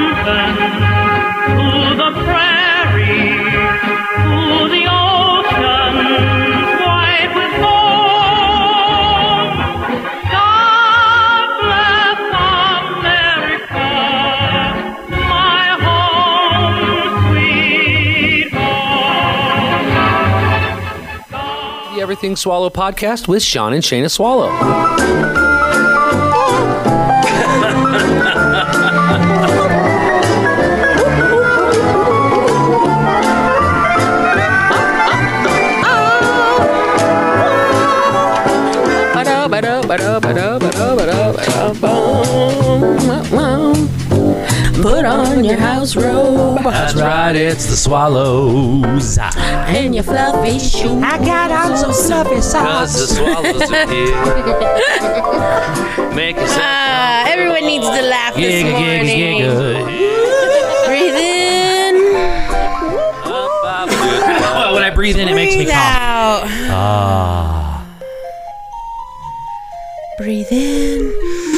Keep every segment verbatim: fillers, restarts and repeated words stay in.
mountain, to the prairie, to the ocean, white with gold. God bless America, my home, sweet home. The Everything Swallow podcast with Sean and Shayna Swallow. Put on your house robe. That's right, it's the Swallows. And your fluffy shoes. I got on some fluffy Cause socks. the Swallows are here. Make yourself Ah, everyone needs to laugh this Giga, morning. giga, giga. Breathe in. Well, when I breathe in, it makes me Breathe cough. out. Ah. Breathe in.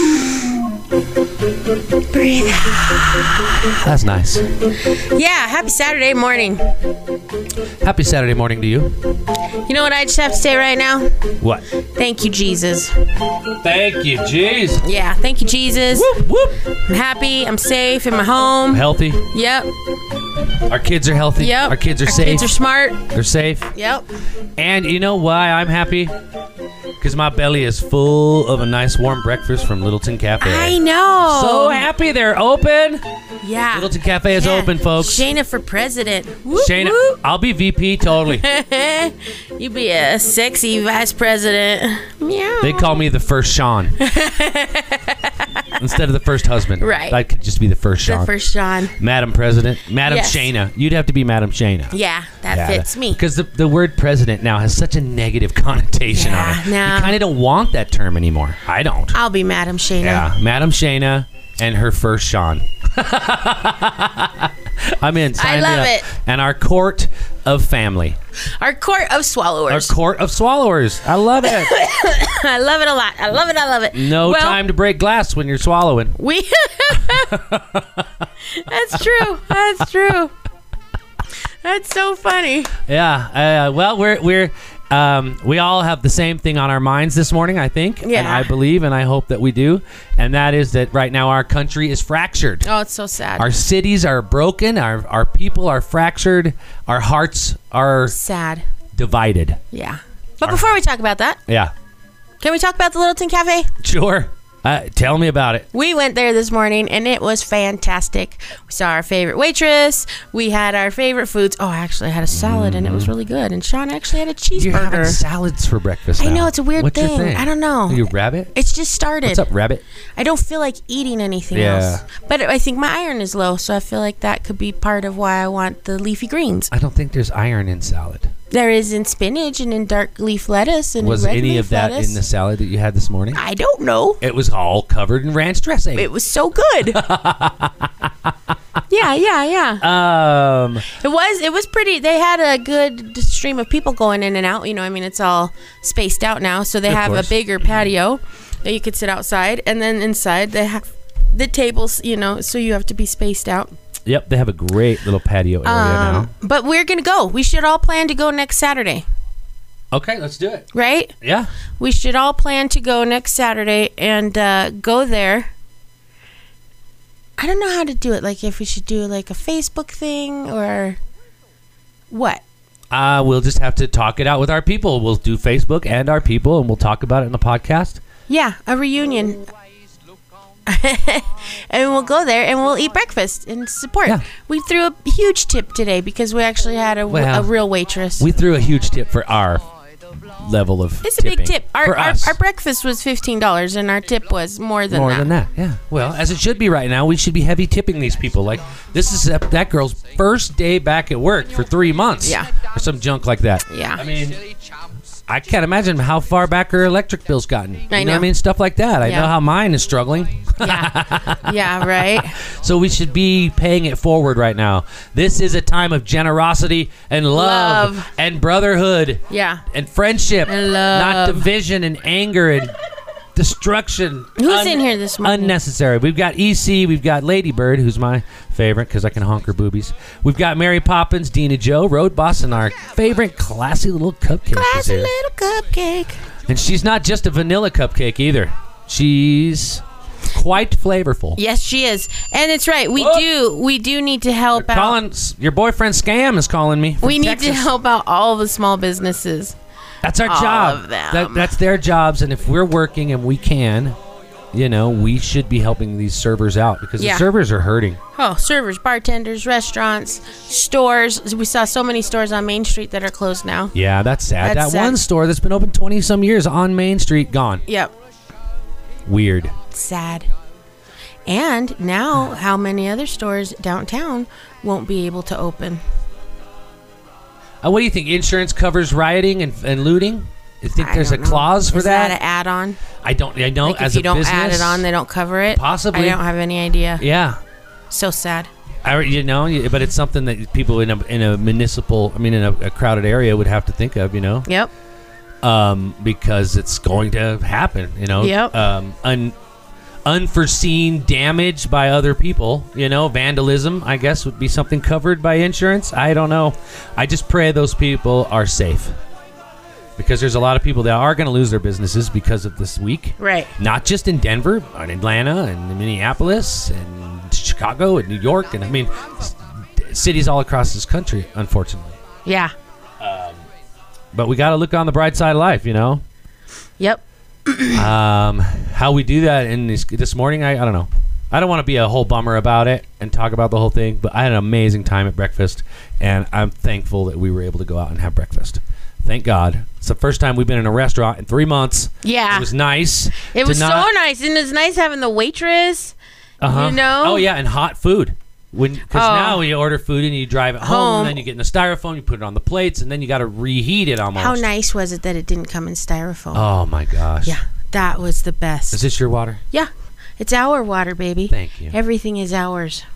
Breathe out. That's nice. Yeah, happy Saturday morning. Happy Saturday morning to you. You know what I just have to say right now? What? Thank you, Jesus. Thank you, jeez. Yeah, thank you, Jesus. Whoop, whoop. I'm happy. I'm safe in my home. Healthy. Yep. Our kids are healthy. Yep. Our kids are Our safe. kids are smart. They're safe. Yep. And you know why I'm happy? Because my belly is full of a nice warm breakfast from Littleton Cafe. I know. So happy they're open. Yeah. Littleton Cafe is Yeah. open, folks. Shayna for president. Whoop, Shayna, whoop. I'll be V P totally. You be a sexy vice president. Meow. They call me the first Sean. Instead of the first husband. Right. I could just be the first Sean. the first Sean. Madam President. Madam Yes. Shayna. You'd have to be Madam Shayna. Yeah, that Yeah, fits me. Because the, the word president now has such a negative connotation Yeah, on it. no. You kind of don't want that term anymore. I don't. I'll be Madam Shayna. Yeah, Madam Shayna and her first Sean. I'm in. Sign me love up. it. And our court of family. Our court of Our swallowers. court of swallowers. I love it. I love it a lot. I love it. I love it. No well, time to break glass when you're swallowing. We. That's true. That's true. That's so funny. Yeah. Uh, well, we're we're um, we all have the same thing on our minds this morning, I think. Yeah. And I believe and I hope that we do. And that is that right now our country is fractured. Oh, it's so sad. Our cities are broken. Our our people are fractured. Our hearts are sad. divided. Yeah. But before we talk about that, Yeah. can we talk about the Littleton Cafe? Sure. Uh, tell me about it. We went there this morning and it was fantastic. We saw our favorite waitress. We had our favorite foods. Oh, I actually had a salad and it was really good. And Sean actually had a You're having cheeseburger. salads for breakfast I now. know, it's a weird What's your thing. I don't know. You rabbit? It's just started. What's up, rabbit? I don't feel like eating anything Yeah. else. But I think my iron is low, so I feel like that could be part of why I want the leafy greens. I don't think there's iron in salad. There is in spinach and in dark leaf lettuce and Was in red any leaf of that lettuce. in the salad that you had this morning? I don't know. It was all covered in ranch dressing. It was so good. yeah, yeah, yeah. um, It was it was pretty. They had a good stream of people going in and out. You know, I mean, it's all spaced out now, so they Of have course. a bigger patio that you could sit outside, and then inside they have the tables. You know, so you have to be spaced out. yep, they have a great little patio area Um, now. but we're gonna go. We should all plan to go next Saturday, Okay, let's do it. right? Yeah. We should all plan to go next Saturday and uh, go there. I don't know how to do it. Like, if we should do like a Facebook thing or what. Uh, we'll just have to talk it out with our people. We'll do Facebook and our people, and we'll talk about it in the podcast. Yeah, a reunion. And we'll go there and we'll eat breakfast and support. Yeah. We threw a huge tip today because we actually had a, Well, a real waitress. We threw a huge tip for our level of It's a tipping. big tip. Our, for our, us. our breakfast was fifteen dollars and our tip was more than More that. than that, yeah. Well, as it should be right now, we should be heavy tipping these people. Like, this is that, that girl's first day back at work for three months. Yeah. Or some junk like that. Yeah. I mean, I can't imagine how far back her electric bill's gotten. You I know what I know. mean? Stuff like that. I Yeah. know how mine is struggling. Yeah. Yeah, right. So we should be paying it forward right now. This is a time of generosity and love, Love. and brotherhood Yeah. and friendship, And love. not division and anger and destruction. Who's in here this morning? Unnecessary. We've got E C. We've got Lady Bird, who's my favorite because I can honk her boobies. We've got Mary Poppins, Dina Joe, Road Boss, and our favorite classy little cupcake. is Classy here. little cupcake. And she's not just a vanilla cupcake either. She's quite flavorful. Yes, she is, and it's right. We Whoa. do. We do need to help out. Colin, your boyfriend Scam is calling me. from We need Texas. to help out all the small businesses. That's our all job. of them. That, that's their jobs, and if we're working and we can, you know, we should be helping these servers out because Yeah. the servers are hurting. Oh, servers, bartenders, restaurants, stores. We saw so many stores on Main Street that are closed now. Yeah, that's sad. That's that sad. one store that's been open twenty some years on Main Street gone. Yep. Weird. Sad. And now, how many other stores downtown won't be able to open? Uh, what do you think? Insurance covers rioting and, and looting? You think I there's a don't know. clause for Is that? that an add-on? I don't. I don't. Like as if you a don't business, add it on, they don't cover it? Possibly. I don't have any idea. Yeah. So sad. I, you know, you- but it's something that people in a in a municipal, I mean, in a, a crowded area would have to think of. You know. Yep. Um, because it's going to happen. You know. Yep. Um, un, unforeseen damage by other people. You know, vandalism. I guess would be something covered by insurance. I don't know. I just pray those people are safe. Because there's a lot of people that are going to lose their businesses because of this week. Right. Not just in Denver, but in Atlanta and Minneapolis and Chicago and New York. And I mean, s- cities all across this country, unfortunately. Yeah. But we got to look on the bright side of life, you know? Yep. Um, how we do that in this, this morning, I, I don't know. I don't want to be a whole bummer about it and talk about the whole thing, but I had an amazing time at breakfast, and I'm thankful that we were able to go out and have breakfast. Thank God. It's the first time we've been in a restaurant in three months. Yeah. It was nice. It to was not- so nice, and it's nice having the waitress. Uh-huh. You know? Oh yeah, and hot food. When because Oh. now you order food and you drive it home, Home. and then you get in the styrofoam, you put it on the plates, and then you got to reheat it almost. How nice was it that it didn't come in styrofoam? Oh my gosh. Yeah, that was the best. Is this your water? Yeah, it's our water, baby. Thank you. Everything is ours.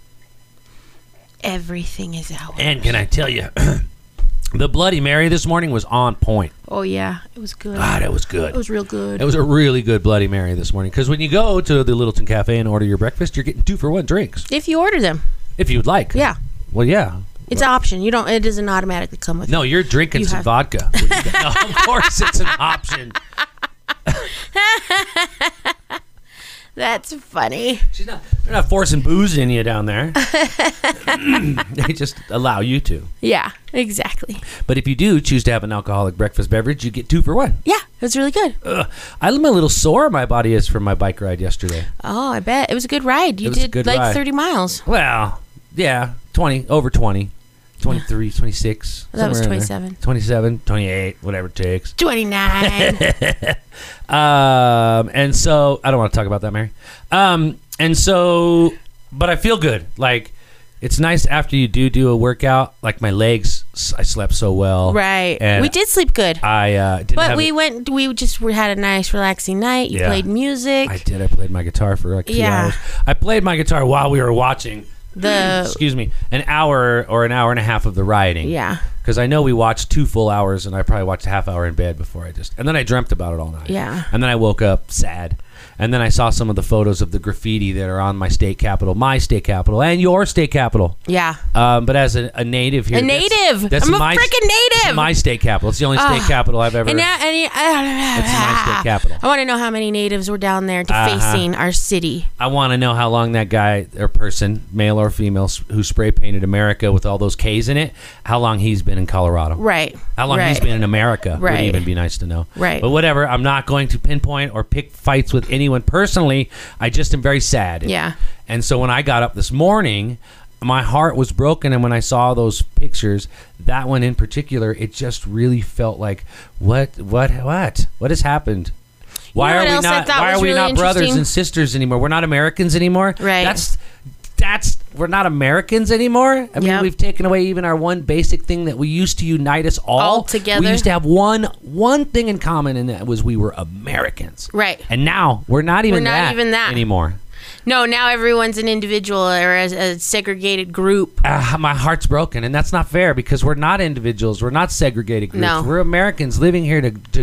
Everything is ours. And can I tell you, the Bloody Mary this morning was on point. Oh yeah, it was good. God, it was good. It was real good. It was a really good Bloody Mary this morning. Because when you go to the Littleton Cafe and order your breakfast, you're getting two for one drinks. If you order them, If you'd like. yeah, Well, yeah. it's an option. You don't. It doesn't automatically come with. No, you're drinking You some have- vodka. When you get- no, of course it's an option. That's funny. She's not, they're not forcing booze in you down there. They just allow you to. Yeah, exactly. But if you do choose to have an alcoholic breakfast beverage, you get two for one. Yeah, it was really good. Ugh. I'm a little sore my body is from my bike ride yesterday. Oh, I bet it was a good ride. You It was a did good like ride. thirty miles. Well, yeah, twenty, over twenty. twenty-three, twenty-six. That was somewhere in there. twenty-seven. twenty-seven, twenty-eight, whatever it takes. Twenty-nine. Um, and so I don't want to talk about that, Mary. Um, and so, but I feel good. Like it's nice after you do do a workout. Like my legs, s- I slept so well. Right. And We did sleep good. I uh, didn't. But have we it- went. We just we had a nice, relaxing night. You Yeah. played music. I did. I played my guitar for like two Yeah. hours. I played my guitar while we were watching. The excuse me, an hour or an hour and a half of the riding. yeah, Because I know we watched two full hours, and I probably watched a half hour in bed before I just. And then I dreamt about it all night. Yeah. And then I woke up sad. And then I saw some of the photos of the graffiti that are on my state capitol, my state capitol, and your state capitol. yeah. Um, but as a, a native here, A that's- native. That's I'm a my, freaking native. It's my state capitol. It's the only state Ah. capitol I've ever. And now, and you- It's my state capital. I want to know how many natives were down there Uh-huh. defacing our city. I want to know how long that guy or person, male or female, s- who spray painted America with all those K's in it, how long he's been in Colorado. Right. How long right. he's been in America would Right. even be nice to know. Right. But whatever, I'm not going to pinpoint or pick fights with anyone personally. I just am very sad. Yeah. And so when I got up this morning, my heart was broken. And when I saw those pictures, that one in particular, it just really felt like, what, what, what, what has happened? Why know are what we else I not? thought Why was are we really not brothers interesting? and sisters anymore? We're not Americans anymore. Right. That's that's we're not Americans anymore. I mean, Yep. we've taken away even our one basic thing that we used to unite us all. All together. We used to have one one thing in common, and that was we were Americans. Right. And now we're not even We're not that even that. anymore. No, now everyone's an individual or a, a segregated group. Uh, my heart's broken, and that's not fair because we're not individuals. We're not segregated groups. No. We're Americans living here to to, to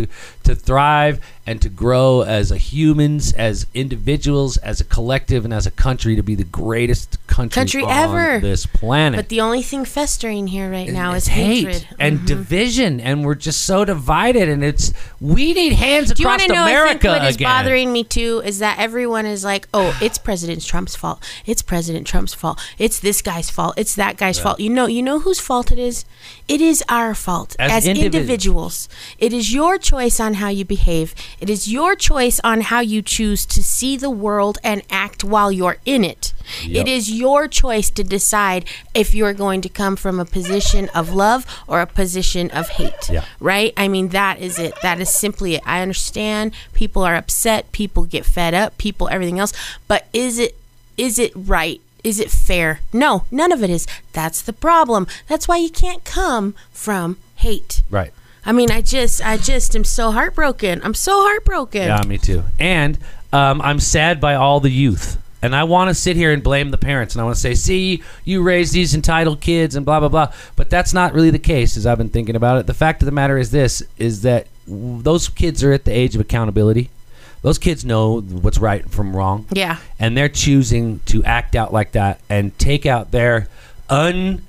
to thrive and to grow as a humans, as individuals, as a collective, and as a country to be the greatest country, Country on ever. this planet. But the only thing festering here right now It's is hatred and Mhm. division, and we're just so divided. And it's we need hands Do you across want to know? America I think what is again. bothering me too is that everyone is like, "Oh, it's President Trump's fault. It's President Trump's fault. It's this guy's fault. It's that guy's fault." You know, you know whose fault it is. It is our fault As as, individ- individuals. It is your choice on how you behave. It is your choice on how you choose to see the world and act while you're in it. Yep. It is your choice to decide if you're going to come from a position of love or a position of hate. Yeah. Right? I mean, that is it. That is simply it. I understand people are upset, people get fed up, people everything else, but is it is it right? Is it fair? No, none of it is. That's the problem. That's why you can't come from hate. Right. I mean, I just I just am so heartbroken. I'm so heartbroken. Yeah, me too. And um, I'm sad by all the youth. And I want to sit here and blame the parents. And I want to say, see, you raised these entitled kids and blah, blah, blah. But that's not really the case, as I've been thinking about it. The fact of the matter is this, is that w- those kids are at the age of accountability. Those kids know what's right from wrong. Yeah. And they're choosing to act out like that and take out their un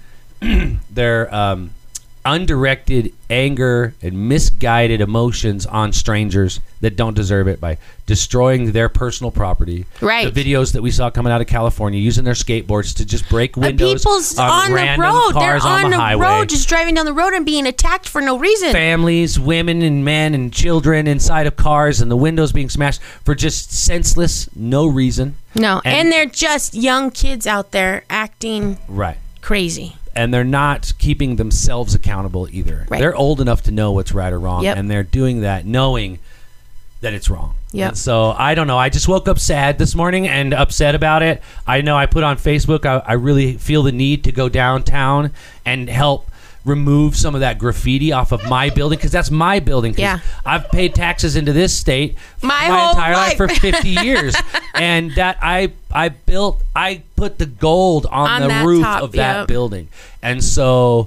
their um, undirected anger and misguided emotions on strangers that don't deserve it by destroying their personal property. Right. The videos that we saw coming out of California using their skateboards to just break But windows people's on, on, the random road. They're cars on, on the, the highway. road, just driving down the road and being attacked for no reason. Families, women and men and children inside of cars and the windows being smashed for just senseless, no reason. No, And- and, they're just young kids out there acting Right. crazy. And they're not keeping themselves accountable either. Right. They're old enough to know what's right or wrong, Yep. and they're doing that knowing that it's wrong. Yep. And so I don't know. I just woke up sad this morning and upset about it. I know I put on Facebook, I, I really feel the need to go downtown and help remove some of that graffiti off of my building, because that's my building. 'Cause Yeah. I've paid taxes into this state My my whole entire life life. for fifty years, and that I I built I put the gold on, On the that roof top, of that yep. building, and so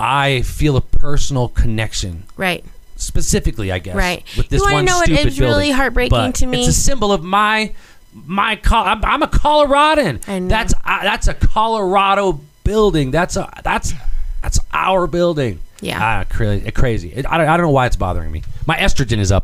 I feel a personal connection. Right. Specifically, I guess, Right. with this You wanna one know what stupid is really building. heartbreaking But to me? It's a symbol of my my. Col- I'm, I'm a Coloradan. I know. That's uh, that's a Colorado building. That's a that's that's our building. Yeah. ah, crazy. Crazy. It, I don't I don't know why it's bothering me. My estrogen is up.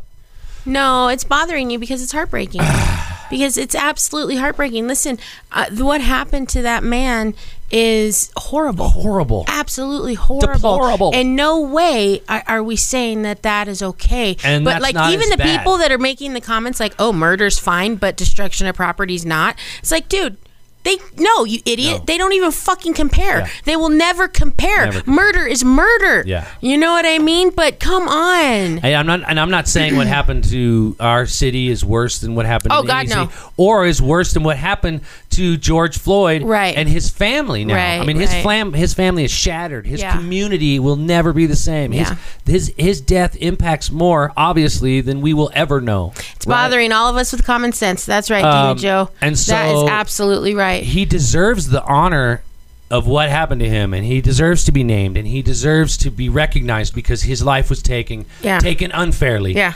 No, it's bothering you because it's heartbreaking. Because it's absolutely heartbreaking. Listen, uh, what happened to that man is horrible. Horrible. Absolutely horrible. Deplorable. And no way are, are we saying that that is okay. And but that's like not even as the bad. people that are making the comments like, "Oh, murder's fine, but destruction of property's not." It's like, dude, they no, you idiot. No. They don't even fucking compare. Yeah. They will never compare. Never compare. Murder is murder. Yeah. You know what I mean? But come on. Hey, I'm not, and I'm not saying what happened to our city is worse than what happened. Oh, in God, any no. city, or is worse than what happened to George Floyd, Right. and his family. Now, Right, I mean, his right. fam, his family is shattered. His Yeah. community will never be the same. His, Yeah. his his death impacts more obviously than we will ever know. It's bothering all of us with common sense. That's right, Um, Dina Joe. and that so- is absolutely right. He deserves the honor of what happened to him, and he deserves to be named, and he deserves to be recognized because his life was taken Yeah. taken unfairly. Yeah.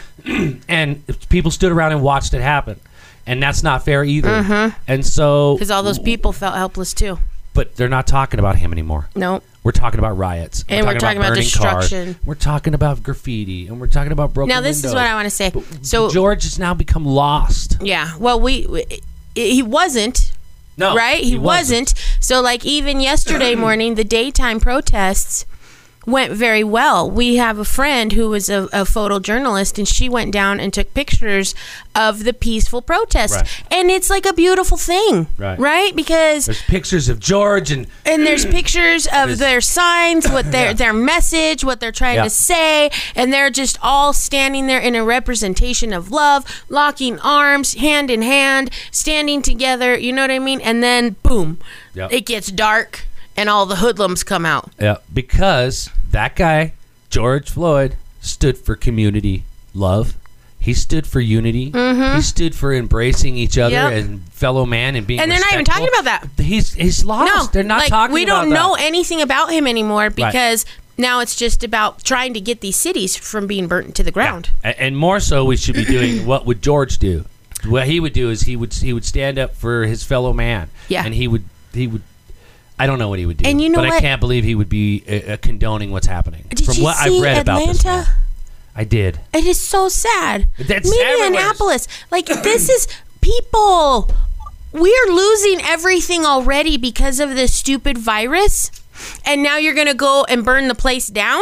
And people stood around and watched it happen, and that's not fair either. Mm-hmm. And so, Because all those people felt helpless too. but they're not talking about him anymore. No. We're talking about riots, And we're talking about burning destruction. cars. We're talking about graffiti, and we're talking about broken Now this is windows. what I want to say. So George has now become lost. yeah, well we, we he wasn't No, right. He, wasn't. So like even yesterday morning, the daytime protests went very well. We have a friend who was a, a photojournalist, and she went down and took pictures of the peaceful protest, Right. and it's like a beautiful thing, Right. right? Because There's pictures of George and and there's pictures of There's- their signs, what their Yeah. their message, what they're trying Yeah. to say, and they're just all standing there in a representation of love, locking arms, hand in hand, standing together. You know what I mean? And then boom, Yep. it gets dark, and all the hoodlums come out. Yeah, because that guy, George Floyd, stood for community love. He stood for unity. He stood for embracing each other Mm-hmm. Yep. and fellow man and being And they're not even respectful. talking about that. He's he's lost. No, they're not like, talking we about don't that. know anything about him anymore because Now it's just about trying to get these cities from being burnt to the ground. Yeah. And more so, we should be doing what would George do? What he would do is he would he would stand up for his fellow man. Yeah. And he would he would. I don't know what he would do. And you know but what? I can't believe he would be uh, uh, condoning what's happening. Did From you what see I've read Atlanta? about this. Man. I did. It is so sad. That's Minneapolis. Like, this is people. We're losing everything already because of this stupid virus. And now you're going to go and burn the place down?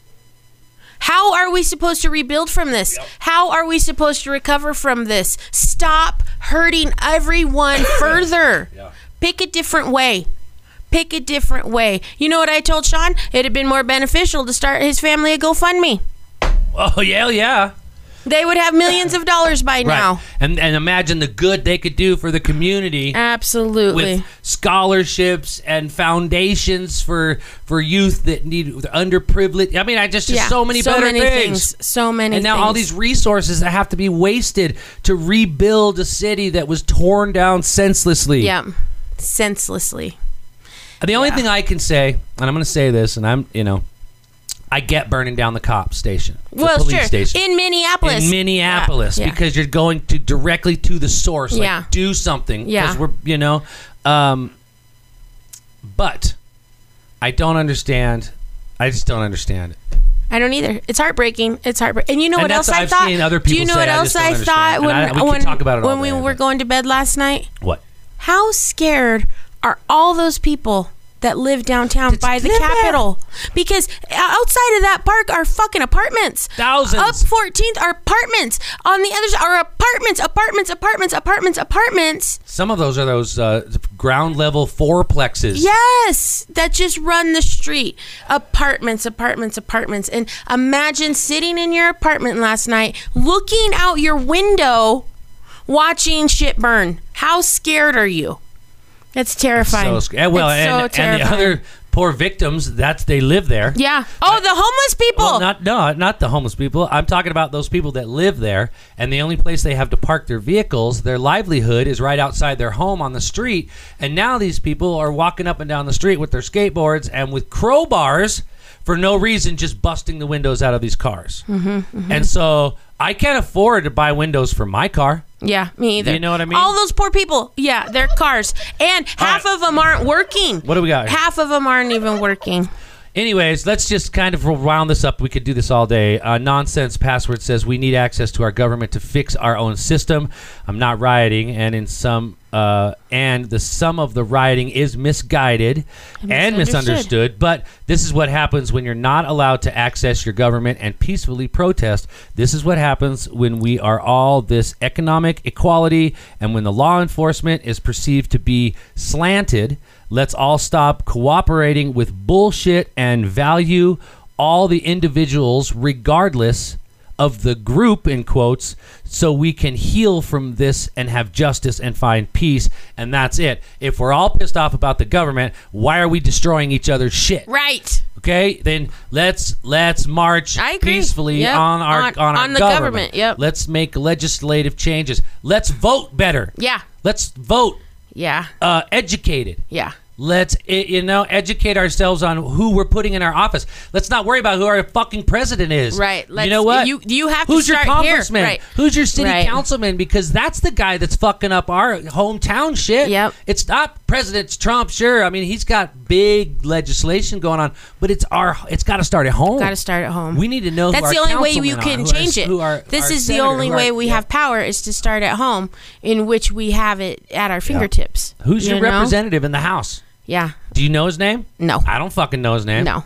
How are we supposed to rebuild from this? Yep. How are we supposed to recover from this? Stop hurting everyone further. Yeah. Pick a different way. Pick a different way. You know what I told Sean? It'd have been more beneficial to start his family a GoFundMe. Oh yeah, yeah. They would have millions of dollars by now. Right. And and imagine the good they could do for the community. Absolutely. With scholarships and foundations for for youth that need underprivileged. I mean, I just, just Yeah, so many so better many things. things. So many And now things. all these resources that have to be wasted to rebuild a city that was torn down senselessly. Yeah. Senselessly. The only Yeah. thing I can say, and I'm going to say this, and I'm, you know, I get burning down the cop station, the Well, police sure. station. In Minneapolis. In Minneapolis, Yeah, yeah. because you're going to directly to the source. Like, Yeah. do something. Yeah. Because we're, you know, um, but I don't understand. I just don't understand it. I don't either. It's heartbreaking. It's heartbreaking. And you know And what else that's what I I've thought? seen other Do you people know say, what I else just don't I understand. thought And when I- we can when, talk about it all when we day, were but- going to bed last night? What? How scared are all those people that live downtown That's by the live there. Capitol? Because outside of that park are fucking apartments. Thousands. Up fourteenth are apartments. On the other side are apartments, apartments, apartments, apartments, apartments. Some of those are those uh, ground level fourplexes. Yes, that just run the street. Apartments, apartments, apartments. And imagine sitting in your apartment last night, looking out your window, watching shit burn. How scared are you? That's terrifying. So sc- eh, well, It's and, so and the terrifying. other poor victims, that's they live there. Yeah. Oh, the homeless people. Well, not no, not the homeless people. I'm talking about those people that live there, and the only place they have to park their vehicles, their livelihood is right outside their home on the street. And now these people are walking up and down the street with their skateboards and with crowbars for no reason, just busting the windows out of these cars. Mm-hmm, mm-hmm. And so I can't afford to buy windows for my car. Yeah, me either. You know what I mean? All those poor people. Yeah, their cars. And half right. of them aren't working. What do we got here? Half of them aren't even working. Anyways, let's just kind of round this up. We could do this all day. Uh, Nonsense Password says we need access to our government to fix our own system. I'm not rioting, and in some uh, and the sum of the rioting is misguided and misunderstood. misunderstood. But this is what happens when you're not allowed to access your government and peacefully protest. This is what happens when we are all this economic equality, and when the law enforcement is perceived to be slanted. Let's all stop cooperating with bullshit and value all the individuals regardless of the group, in quotes, so we can heal from this and have justice and find peace. And that's it. If we're all pissed off about the government, why are we destroying each other's shit? Right. Okay, then let's let's march I agree. peacefully Yep. on our On- on, our on the government. government, yep. Let's make legislative changes. Let's vote better. Yeah. Let's vote Yeah. uh, educated. Yeah. Let's, eh, you know, educate ourselves on who we're putting in our office. Let's not worry about who our fucking president is. Right. You Let's- know what? you- you have to Who's your start here. congressman? Right. Who's your city Right. councilman? Because that's the guy that's fucking up our hometown shit. Yep. It's not President Trump, sure. I mean, he's got big legislation going on, but it's our. It's got to start at home. Got to start at home. We need to know. who That's our the only way you councilmen can are, who our- change it. who our- This our is the senator, only who our- way we yeah. have power is to start at home, in which we have it at our fingertips. Who's your You know? representative in the House? Yeah. Do you know his name? No. I don't fucking know his name. No.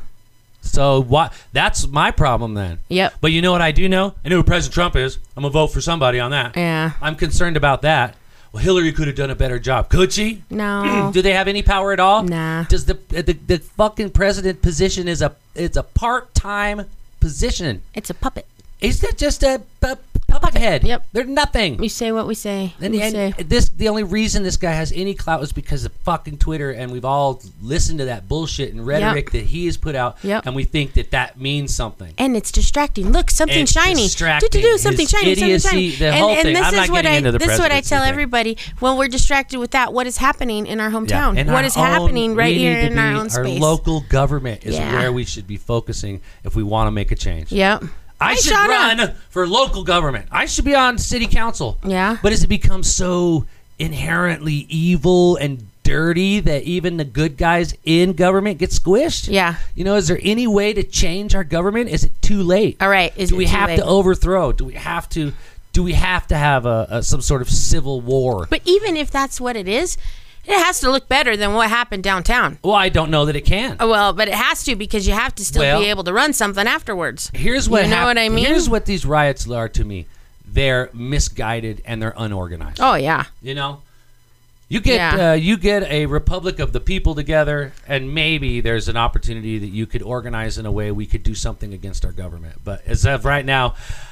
So what? That's my problem then. Yep. But you know what I do know? I know who President Trump is. I'm gonna vote for somebody on that. Yeah. I'm concerned about that. Well, Hillary could have done a better job. Could she? No. Do they have any power at all? Nah. Does the the, the fucking president position is a it's a part time position? It's a puppet. Is that just a, a Puppet puppet head. Yep. They're nothing. We say what we say. And, we and say. this, the only reason this guy has any clout is because of fucking Twitter, and we've all listened to that bullshit and rhetoric Yep. that he has put out, Yep. and we think that that means something. And it's distracting. Look, something It's shiny. distracting. Do, do, do, something His shiny. idiocy, something shiny. the and whole and thing. this I'm is not what getting I into the this is what I presidency tell thing. everybody when we're distracted with that. What is happening in our hometown? in What our is own- happening right we here need to in our be- own space? Our local government is Yeah. where we should be focusing if we want to make a change. Yep. I Hey, should Shauna. run for local government. I should be on city council. Yeah. But has it become so inherently evil and dirty that even the good guys in government get squished? Yeah. You know, is there any way to change our government? Is it too late? All right. Is Do it we too have late? to overthrow? Do we have to? Do we have to have a, a some sort of civil war? But even if that's what it is, it has to look better than what happened downtown. Well, I don't know that it can. Oh, well, but it has to because you have to still Well, be able to run something afterwards. Here's what You know hap- what I mean? Here's what these riots are to me. They're misguided and they're unorganized. Oh yeah. You know, you get Yeah. uh, you get a republic of the people together, and maybe there's an opportunity that you could organize in a way we could do something against our government. But as of right now,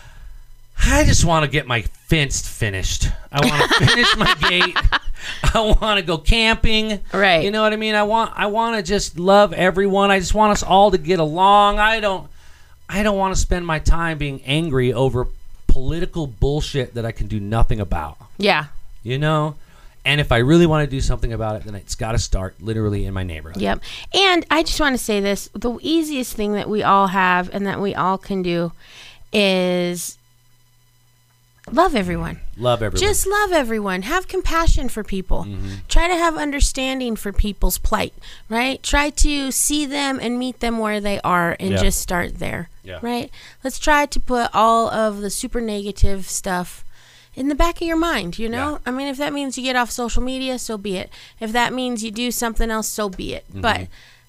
I just want to get my fence finished. I want to finish my gate. I want to go camping. Right. You know what I mean? I want I want to just love everyone. I just want us all to get along. I don't I don't want to spend my time being angry over political bullshit that I can do nothing about. Yeah. You know? And if I really want to do something about it, then it's got to start literally in my neighborhood. Yep. And I just want to say this, the easiest thing that we all have and that we all can do is love everyone. Love everyone. Just love everyone. Have compassion for people. Try to have understanding for people's plight, right? Try to see them and meet them where they are and Yeah. just start there, Yeah. right? Let's try to put all of the super negative stuff in the back of your mind, you know? Yeah. I mean, if that means you get off social media, so be it. If that means you do something else, so be it. But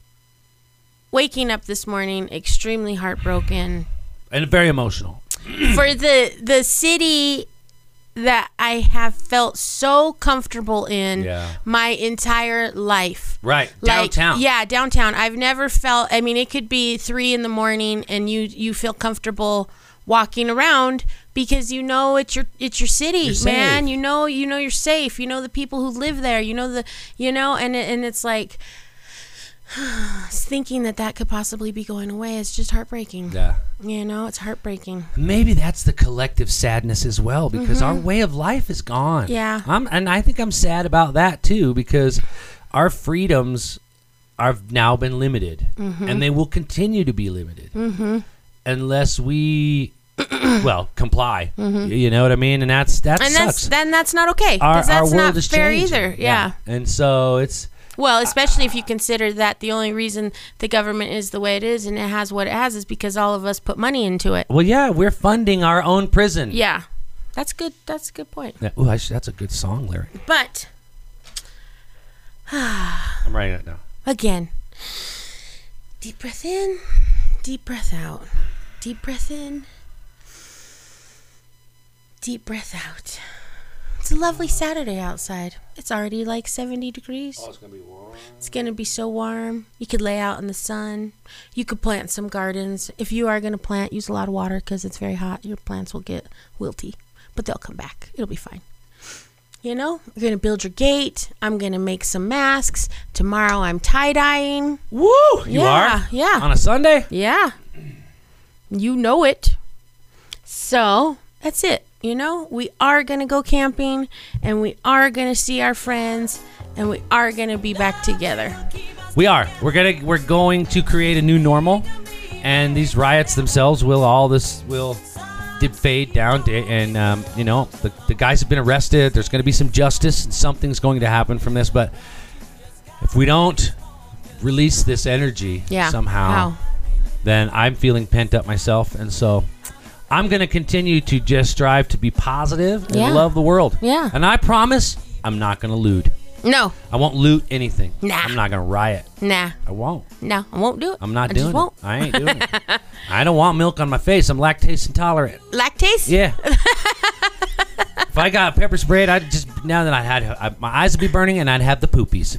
waking up this morning extremely heartbroken and very emotional. for the the city that I have felt so comfortable in Yeah. my entire life. Right. Like, Downtown. Yeah, downtown. I've never felt, I mean, it could be three in the morning and you you feel comfortable walking around because you know it's your it's your city, You're man. safe. You know you know you're safe. You know the people who live there. You know the you know and it- and it's like thinking that that could possibly be going away is just heartbreaking. Yeah. You know, it's heartbreaking. Maybe that's the collective sadness as well, because our way of life is gone. Mm-hmm. Yeah. I'm, and I think I'm sad about that too, because our freedoms have now been limited, Mm-hmm. and they will continue to be limited unless we, well, comply. You know what I mean? And that's that Mm-hmm. And sucks. that's then that's not okay our, because that's our world not is fair changing. either. Yeah. And so it's Well, especially if you consider that the only reason the government is the way it is and it has what it has is because all of us put money into it. well, yeah, we're funding our own prison. Yeah, that's good. That's a good point. Yeah. Ooh, I sh- that's a good song lyric. But I'm writing it down. again, deep breath in, deep breath out, deep breath in, deep breath out. It's a lovely Saturday outside. It's already like seventy degrees. It's gonna be warm. It's going to be so warm. You could lay out in the sun. You could plant some gardens. If you are going to plant, use a lot of water because it's very hot. Your plants will get wilty, but they'll come back. It'll be fine. You know, you're going to build your gate. I'm going to make some masks. Tomorrow I'm tie-dyeing. Woo! You Yeah, are? yeah. On a Sunday? Yeah. You know it. So that's it. You know, we are going to go camping and we are going to see our friends and we are going to be back together. We are. We're gonna. We're going to create a new normal, and these riots themselves will all this will did fade down. to- And um, you know, the the guys have been arrested. There's going to be some justice, and something's going to happen from this. But if we don't release this energy Yeah. somehow, How? then I'm feeling pent up myself, and so I'm going to continue to just strive to be positive and Yeah. love the world. Yeah. And I promise I'm not going to loot. No, I won't loot anything. Nah. I'm not going to riot. nah, I won't. no, I won't do it. I'm not I doing just won't. it. I ain't doing it. I don't want milk on my face. I'm lactose intolerant. Lactase? Yeah. If I got pepper sprayed, I'd just now that I had I, my eyes would be burning and I'd have the poopies.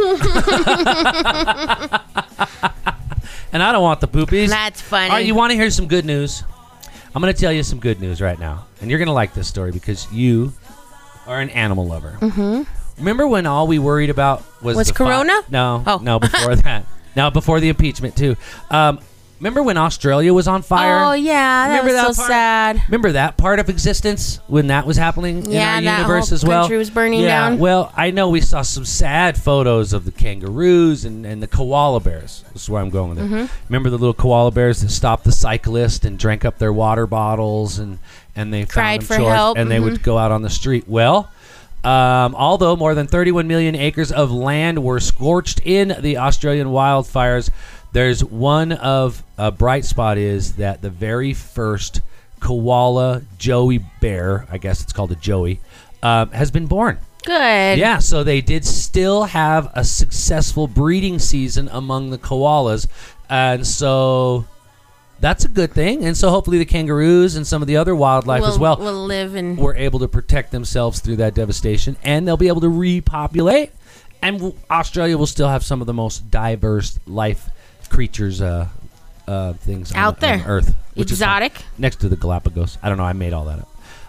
And I don't want the poopies. That's funny. All right, you want to hear some good news? I'm going to tell you some good news right now. and you're gonna like this story because you are an animal lover. Mm-hmm. Remember when all we worried about was Was the fi- Corona? no, Oh. no, before that. No, before the impeachment too. Um, remember when Australia was on fire? Oh yeah, that Remember was that so part? sad. Remember that part of existence when that was happening Yeah, in our that universe whole as well? country was burning yeah, down. Well, I know we saw some sad photos of the kangaroos and, and the koala bears. This is where I'm going with it. Mm-hmm. Remember the little koala bears that stopped the cyclist and drank up their water bottles and, and they Cried found them for short help. and they would Mhm. go out on the street. Well, um, although more than thirty-one million acres of land were scorched in the Australian wildfires, there's one of a bright spot is that the very first koala joey bear, I guess it's called a joey, um, has been born. Good. Yeah, so they did still have a successful breeding season among the koalas, and so that's a good thing. And so hopefully the kangaroos and some of the other wildlife We'll, as well We'll live and were able to protect themselves through that devastation, and they'll be able to repopulate, and w- Australia will still have some of the most diverse life creatures uh, uh, things on- Out there. on Earth. which is fun. exotic. Next to the Galapagos. I don't know. I made all that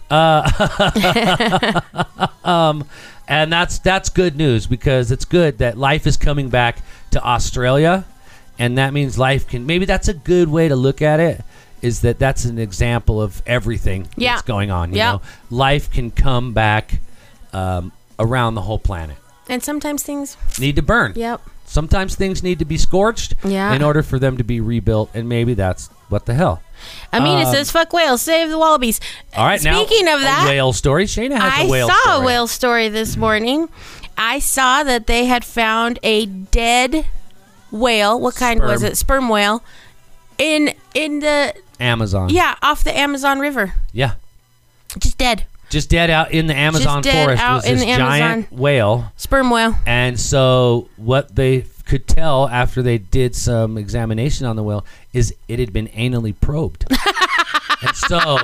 up. Uh, um, and that's that's good news because it's good that life is coming back to Australia, and that means life can. Maybe that's a good way to look at it. Is that that's an example of everything Yeah. that's going on? You Yeah. know, life can come back um, around the whole planet. And sometimes things. Need to burn. Yep. Sometimes things need to be scorched Yeah. in order for them to be rebuilt, and maybe that's what the hell. Amina Um, says, "Fuck whales, save the wallabies." All right, now Speaking of a that, whale story. Shayna has I a whale saw story. a whale story this morning. I saw that they had found a dead whale. What kind was Sperm. it? Sperm whale. In in the Amazon. yeah, off the Amazon River. Yeah. Just dead. Just dead out in the Amazon dead forest out was in this the Amazon. giant whale. Sperm whale. And so what they could tell after they did some examination on the whale is it had been anally probed. And so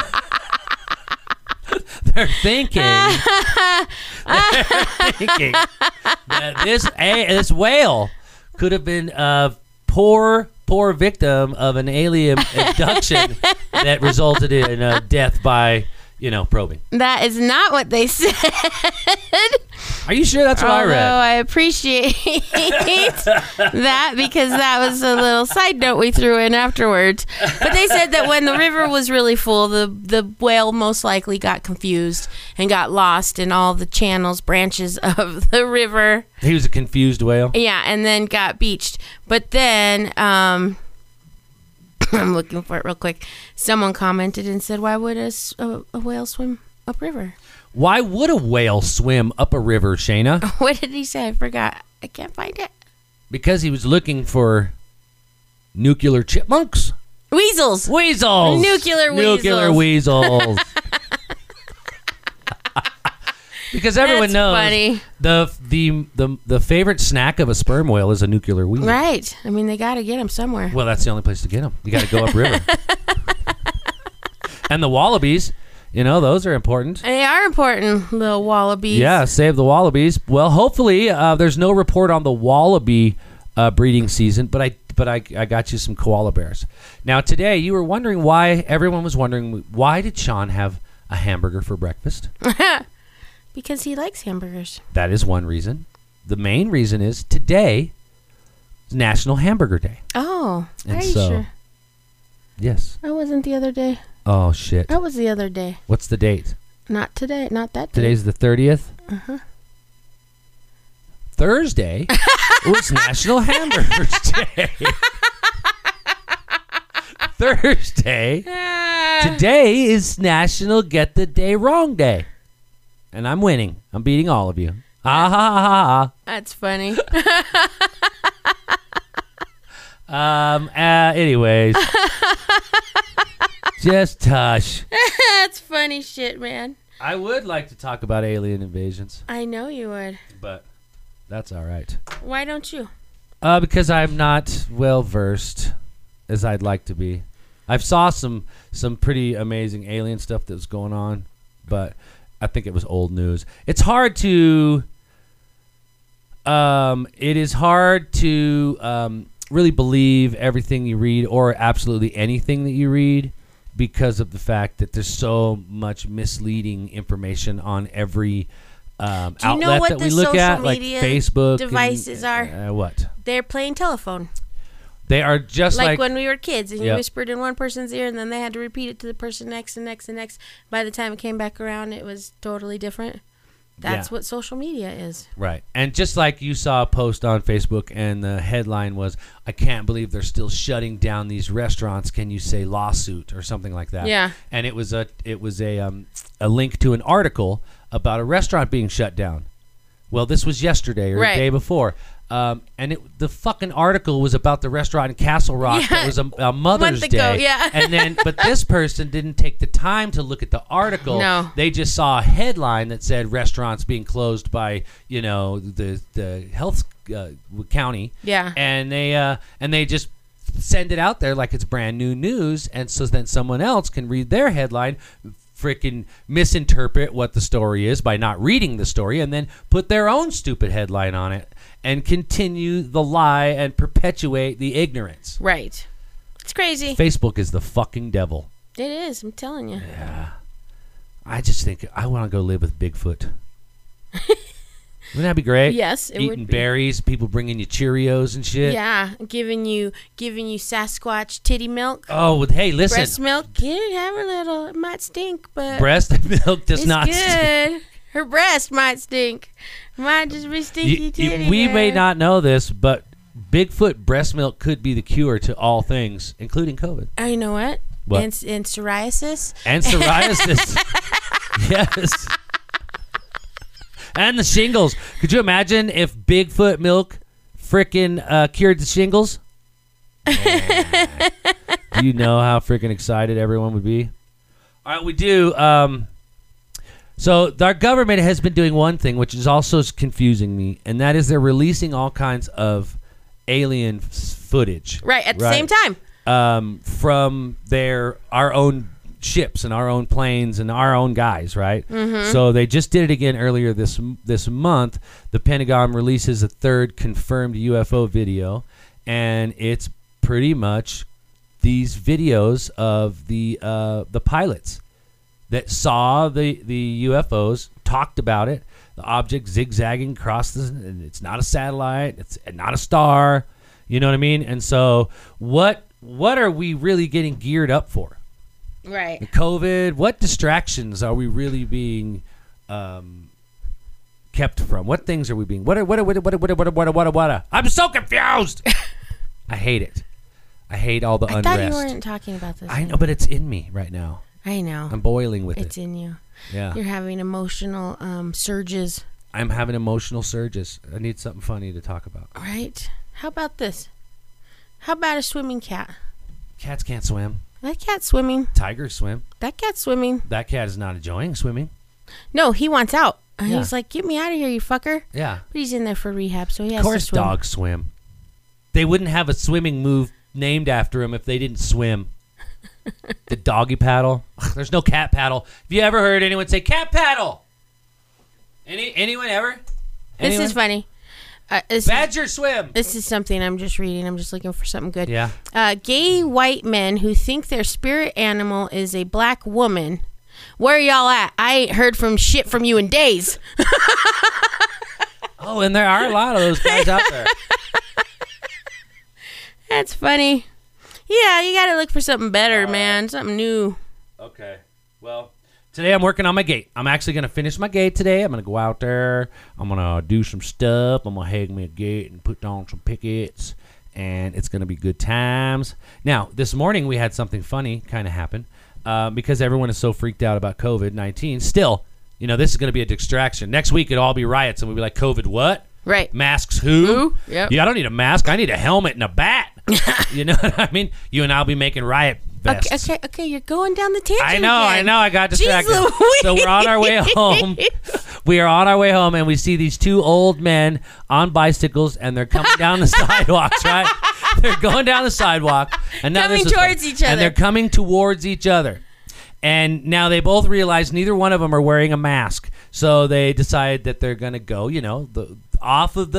they're thinking, they're thinking that this a, this whale could have been a poor, poor victim of an alien abduction that resulted in a death by, you know, probing. That is not what they said. Are you sure that's what I Although read? I appreciate that because that was a little side note we threw in afterwards. But they said that when the river was really full, the, the whale most likely got confused and got lost in all the channels, branches of the river. He was a confused whale. Yeah, and then got beached. But then, um, I'm looking for it real quick. Someone commented and said, why would a, s- a- a whale swim upriver? Why would a whale swim up a river, Shayna? What did he say? I forgot. I can't find it. Because he was looking for nuclear chipmunks? Weasels. Weasels! Nuclear Nuclear weasels. Because everyone That's knows funny. the the the the favorite snack of a sperm whale is a nuclear weasel. Right. I mean, they got to get them somewhere. Well, that's the only place to get them. You got to go upriver. And the wallabies, you know, those are important. They are important, little wallabies. Yeah, save the wallabies. Well, hopefully, uh, there's no report on the wallaby uh, breeding season, but I but I, I got you some koala bears. Now, today, you were wondering why, everyone was wondering, why did Sean have a hamburger for breakfast? Because he likes hamburgers. That is one reason. The main reason is today is National Hamburger Day. Oh, And are you so- sure? Yes. That wasn't the other day. Oh, shit. That was the other day. What's the date? Not today. Not that day. Today's the thirtieth. Uh-huh. Thursday was National Hamburgers Day. Thursday. Today is National Get the Day Wrong Day. And I'm winning. I'm beating all of you. Ha ha ha That's funny. ha. Um, uh, anyways. Just hush. That's funny shit, man. I would like to talk about alien invasions, I know you would. but that's all right. Why don't you? Uh, because I'm not well versed as I'd like to be. I've saw some some pretty amazing alien stuff that was going on, but I think it was old news. It's hard to um, it is hard to um, really believe everything you read or absolutely anything that you read because of the fact that there's so much misleading information on every um, Do you outlet know what that the we look social at, like media Facebook. devices and, are? Uh, what? They're playing telephone. They are just Like, like, when we were kids and you Yep. whispered in one person's ear and then they had to repeat it to the person next and next and next. By the time it came back around, it was totally different. That's Yeah. what social media is. right. And just like you saw a post on Facebook and the headline was, I can't believe they're still shutting down these restaurants. Can you say lawsuit or something like that? Yeah. And it was a it was a um, a link to an article about a restaurant being shut down. Well, this was yesterday or Right. the day before. Um, and it, the fucking article was about the restaurant in Castle Rock Yeah. that was a, a Mother's Month ago, Day. yeah. And then, but this person didn't take the time to look at the article. No. They just saw a headline that said restaurants being closed by, you know, the the health uh, county. Yeah. And they uh, and they just send it out there like it's brand new news, and so then someone else can read their headline, freaking misinterpret what the story is by not reading the story, and then put their own stupid headline on it and continue the lie and perpetuate the ignorance. Right. It's crazy. Facebook is the fucking devil. It is. I'm telling you. I just think I want to go live with Bigfoot. Wouldn't that be great? Yes, it Eating would be. berries, people bringing you Cheerios and shit. Yeah, giving you giving you Sasquatch titty milk, Oh, well, hey, listen. breast milk. Here, have a little. It might stink, but Breast milk does it's not good. stink. Her breast might stink. Might just be stinky You- you- titty. we may there. not know this, but Bigfoot breast milk could be the cure to all things, including COVID Oh, you know what? What? And, and psoriasis. and psoriasis. Yes. And the shingles. Could you imagine if Bigfoot milk frickin' uh, cured the shingles? Man. Do you know how freaking excited everyone would be? All right, we do. Um, so our government has been doing one thing, which is also confusing me, and that is they're releasing all kinds of alien f- footage. Right at the same time. Um, from their our own ships and our own planes and our own guys, right? Mm-hmm. So they just did it again earlier this this month. The Pentagon releases a third confirmed U F O video, and it's pretty much these videos of the uh, the pilots that saw the the U F Os, talked about it, the object zigzagging across the. And it's not a satellite. It's not a star. You know what I mean? And so what what are we really getting geared up for? Right. COVID, what distractions are we really being um, kept from? What things are we being? What? Are, what? Are, what? Are, what? Are, what? Are, what? Are, what? Are, what? Are, what? Are? I'm so confused. I hate it. I hate all the I unrest. thought you weren't talking about this. I know, but it's in me right now. I know. I'm boiling with It's it. in you. Yeah, You're having emotional um, surges. I'm having emotional surges. I need something funny to talk about. Right. How about this? How about a swimming cat? Cats can't swim. That cat's swimming. Tigers swim. That cat's swimming. That cat is not enjoying swimming. No, he wants out. And Yeah. He's like, get me out of here, you fucker. Yeah. But he's in there for rehab, so he has Of course to swim. dogs swim. They wouldn't have a swimming move named after him if they didn't swim. The doggy paddle. Ugh, there's no cat paddle. Have you ever heard anyone say cat paddle? Any anyone ever? This Anyone? is funny. Uh, this, Badger is, swim. this is something I'm just reading. I'm just looking for something good. Yeah. Uh, gay white men who think their spirit animal is a black woman. Where y'all at? I ain't heard from shit from you in days. Oh, and there are a lot of those guys out there. That's funny. Yeah, you gotta look for something better, man. Something new. Okay. Well, today I'm working on my gate. I'm actually going to finish my gate today. I'm going to go out there. I'm going to do some stuff. I'm going to hang me a gate and put on some pickets. And it's going to be good times. Now, this morning we had something funny kind of happen uh, because everyone is so freaked out about COVID nineteen. Still, you know, this is going to be a distraction. Next week it'll all be riots and we'll be like, COVID what? Right. Masks who? Who? Yep. Yeah, I don't need a mask. I need a helmet and a bat. You know what I mean? You and I'll be making riot vests. Okay, okay, okay, you're going down the tangent. I know, again. I know. I got Jeez distracted. Louise. So we're on our way home. We are on our way home, and we see these two old men on bicycles, and they're coming down the sidewalks, right? They're going down the sidewalk. And now Coming this is towards funny. each other. And they're coming towards each other. And now they both realize neither one of them are wearing a mask. So they decide that they're going to go, you know, the off of the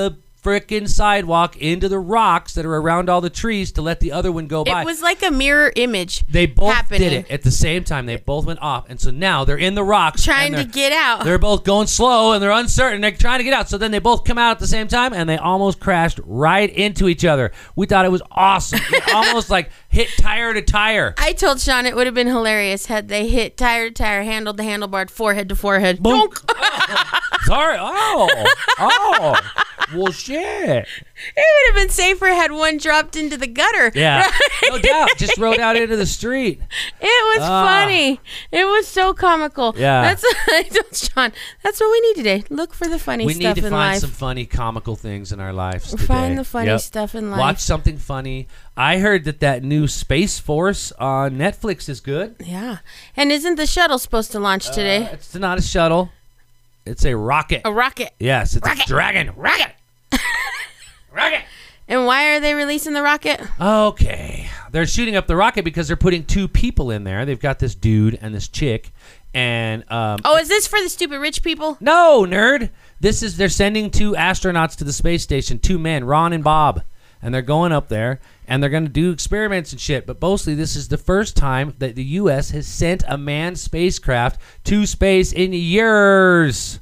frickin' sidewalk into the rocks that are around all the trees to let the other one go by. It was like a mirror image. They both happening. did it at the same time. They both went off, and so now they're in the rocks, Trying and to they're- get out. They're both going slow, and they're uncertain. They're trying to get out. So then they both come out at the same time, and they almost crashed right into each other. We thought it was awesome. It almost like hit tire to tire. I told Sean it would have been hilarious had they hit tire to tire, handled the handlebar forehead to forehead. Boom. Sorry. Oh. Oh. Well, shit. It would have been safer had one dropped into the gutter. Yeah. Right? No doubt. Just rode out into the street. It was Ah. funny. It was so comical. Yeah. That's what I told Sean. That's what we need today. Look for the funny We stuff need to in find life. some funny, comical things in our lives today. Find the funny Yep. stuff in life. Watch something funny. I heard that that new Space Force on Netflix is good. Yeah. And isn't the shuttle supposed to launch today? Uh, it's not a shuttle. It's a rocket. a rocket. Yes, it's Rocket. a dragon. Rocket. Rocket. And why are they releasing the rocket? Okay. They're shooting up the rocket because they're putting two people in there. They've got this dude and this chick. And um, Oh, is this for the stupid rich people? no, nerd. This is they're sending two astronauts to the space station, two men, Ron and Bob. And they're going up there and they're going to do experiments and shit. But mostly this is the first time that the U S has sent a manned spacecraft to space in years.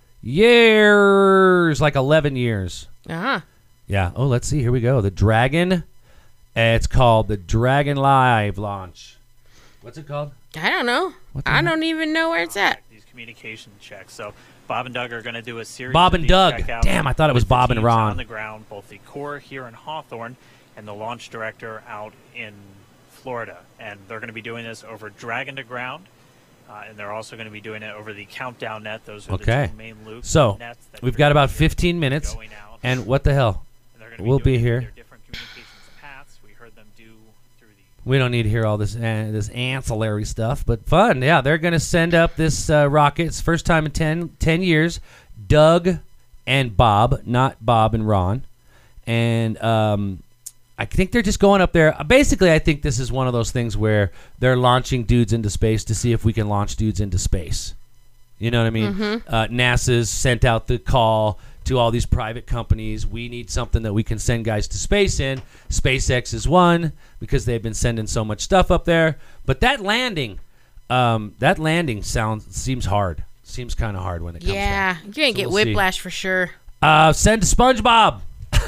Years. Like eleven years. Uh-huh. Yeah. Oh, let's see. Here we go. The Dragon. It's called the Dragon Live launch. What's it called? I don't know. What the I heck? don't even know where it's at. These communication checks. So Bob and Doug are going to do a series. Bob of and these Doug. checkouts Damn, I thought it was with the Bob and teams Ron. on the ground, both the core here in Hawthorne and the launch director out in Florida, and they're going to be doing this over Dragon to Ground, uh, and they're also going to be doing it over the Countdown net. Those are Okay. the two main loops. So, nets that we've you're got gonna about be fifteen minutes. going out. And what the hell? And they're gonna we'll be doing here. their different communications paths. We heard them do through the We don't need to hear all this uh, this ancillary stuff, but fun. Yeah, they're going to send up this uh, rocket. It's first time in ten, ten years. Doug and Bob, not Bob and Ron. And um, I think they're just going up there. Basically, I think this is one of those things where they're launching dudes into space to see if we can launch dudes into space. You know what I mean? Uh, NASA's sent out the call to all these private companies. We need something that we can send guys to space in. SpaceX is one because they've been sending so much stuff up there. But that landing, um, that landing sounds seems hard. Seems kind of hard when it comes. Yeah. down. You're going to So get we'll see. whiplash for sure. Uh, send SpongeBob.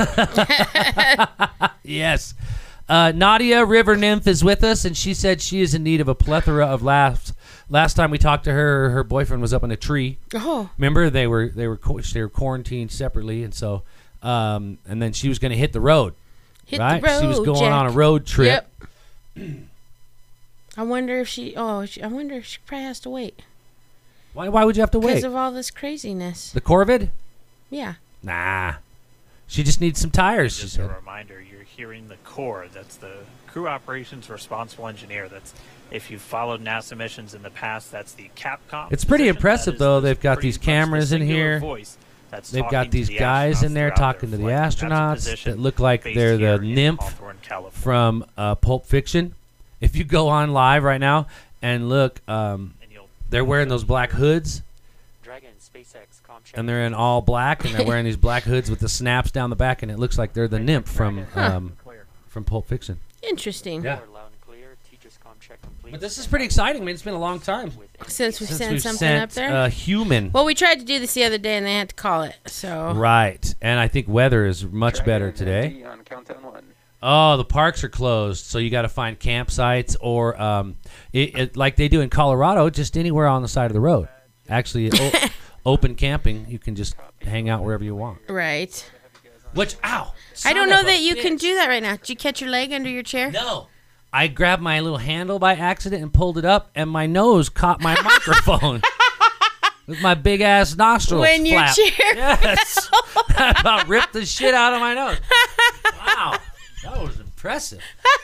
Yes. Uh, Nadia River Nymph is with us, and she said she is in need of a plethora of laughs. Last time we talked to her, her boyfriend was up in a tree. Oh. Remember, they were they were qu- they were quarantined separately, and so um, and then she was going to hit the road. Hit right? the road, She was going Jack. on a road trip. Yep. I wonder if she, oh, she, I wonder if she probably has to wait. Why? Why would you have to Because wait? of all this craziness. The Corvid? Yeah. Nah. She just needs some tires. She Just a said. reminder, you're hearing the core. That's the crew operations responsible engineer. That's if you've followed NASA missions in the past, that's the Capcom. It's pretty position. impressive, That is though. this They've got pretty these much the cameras in singular here. voice that's They've got talking these to the guys in astronauts there throughout talking to their the flight. That's a astronauts position that look like based they're the here in nymph Hawthorne, California. from uh, Pulp Fiction. If you go on live right now and look, um, And you'll- they're wearing those black hoods, Dragon SpaceX Comcheck. and they're in all black, and they're wearing these black hoods with the snaps down the back, and it looks like they're the nymph from um, from Pulp Fiction. Interesting. Yeah. Loud and clear. Teachers Comcheck complete. But this is pretty exciting. I mean, it's been a long time Since we since sent we've something sent up there. a human. Well, we tried to do this the other day and they had to call it. So Right, and I think weather is much better today. On countdown one. Oh, the parks are closed, so you got to find campsites or, um, it, it, like they do in Colorado, just anywhere on the side of the road. Actually, o- open camping, you can just hang out wherever you want. right. Which, ow! I son don't of know a that you can bitch. do that right now. Did you catch your leg under your chair? No, I grabbed my little handle by accident and pulled it up, and my nose caught my microphone with my big ass nostrils. When your flap. chair Yes, I about ripped the shit out of my nose. Wow, that was impressive.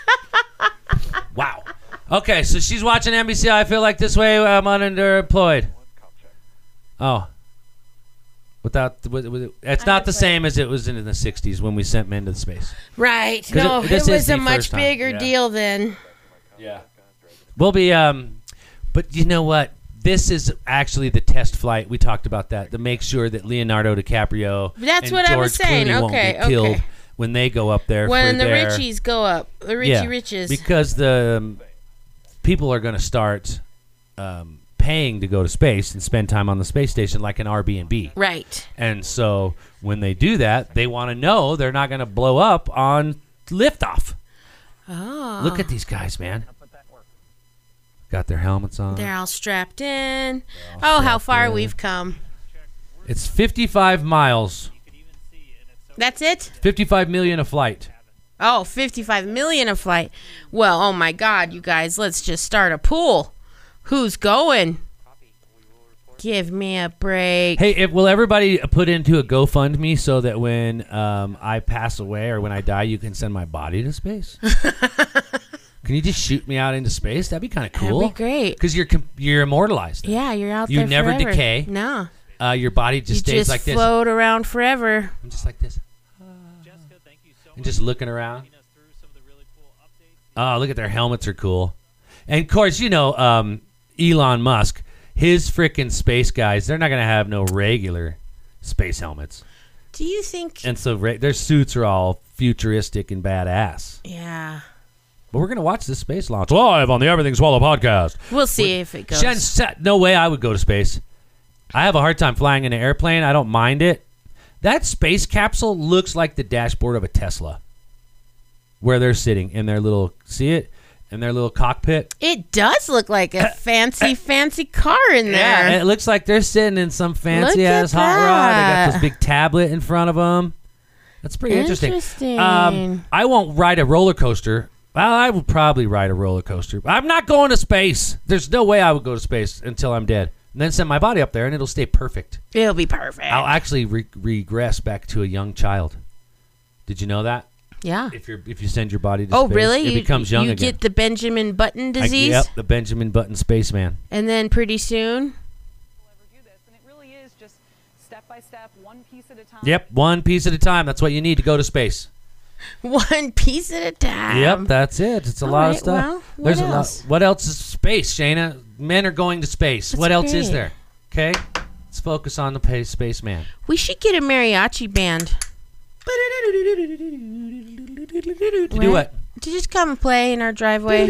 Wow. Okay, so she's watching N B C. I feel like this way I'm underemployed. Oh. Without, with, with, it's not the same as it was in the sixties when we sent men to space. Right. 'Cause No, it- it, this is was the a much first time. bigger Yeah. deal then. Yeah. We'll be, um, but you know what? this is actually the test flight. We talked about that to make sure that Leonardo DiCaprio That's and what George I was saying. Clooney won't Okay, get killed okay. when they go up there. When for the their, Richies go up, the Richie yeah, Riches. because the um, people are going to start um, paying to go to space and spend time on the space station like an Airbnb. Right. And so when they do that, they want to know they're not going to blow up on liftoff. Oh. Look at these guys, man. Got their helmets on. They're all strapped in. Oh, how strapped far in. we've come. It's fifty-five miles. That's it? fifty-five million a flight. Oh, fifty-five million a flight. Well, oh my God, you guys, let's just start a pool. Who's going? Give me a break. Hey, if, will everybody put into a GoFundMe so that when um, I pass away or when I die, you can send my body to space? Can you just shoot me out into space? That'd be kind of cool. That'd be great. Because you're com- you're immortalized. Yeah, you're out You there never forever. decay. No. Uh, your body just You stays just like this. float around forever. I'm just like this. Jessica, thank you so And much just looking around. for taking us through some of the really cool updates. Oh, look at their helmets are cool. And of course, you know, um, Elon Musk, his freaking space guys, they're not going to have no regular space helmets. Do you think... And so ra- their suits are all futuristic and badass. Yeah. But we're going to watch this space launch live on the Everything Swallow podcast. We'll see if it goes. Shen set, no way I would go to space. I have a hard time flying in an airplane. I don't mind it. That space capsule looks like the dashboard of a Tesla, where they're sitting in their little, see it? In their little cockpit. It does look like a fancy, fancy car in there. Yeah, it looks like they're sitting in some fancy Look at ass hot rod. They got that. this big tablet in front of them. That's pretty interesting. Interesting. Um, I won't ride a roller coaster. Well, I would probably ride a roller coaster. I'm not going to space. There's no way I would go to space until I'm dead. And then send my body up there, and it'll stay perfect. It'll be perfect. I'll actually re- regress back to a young child. Did you know that? yeah. If you if you send your body to Oh, space, really? it you, becomes young you again. get the Benjamin Button I- disease, yep, the Benjamin Button spaceman. and then pretty soon, ever do this, and it really is just step by step, one piece at a time. Yep, one piece at a time. That's what you need to go to space. one piece at a time. Yep, that's it. It's a all lot of right, stuff. well, what There's else? a lot. What else is space, Shayna? Men are going to space. That's what else is great. there? Okay, let's focus on the pa- spaceman. We should get a mariachi band. To do what? To just come and play in our driveway.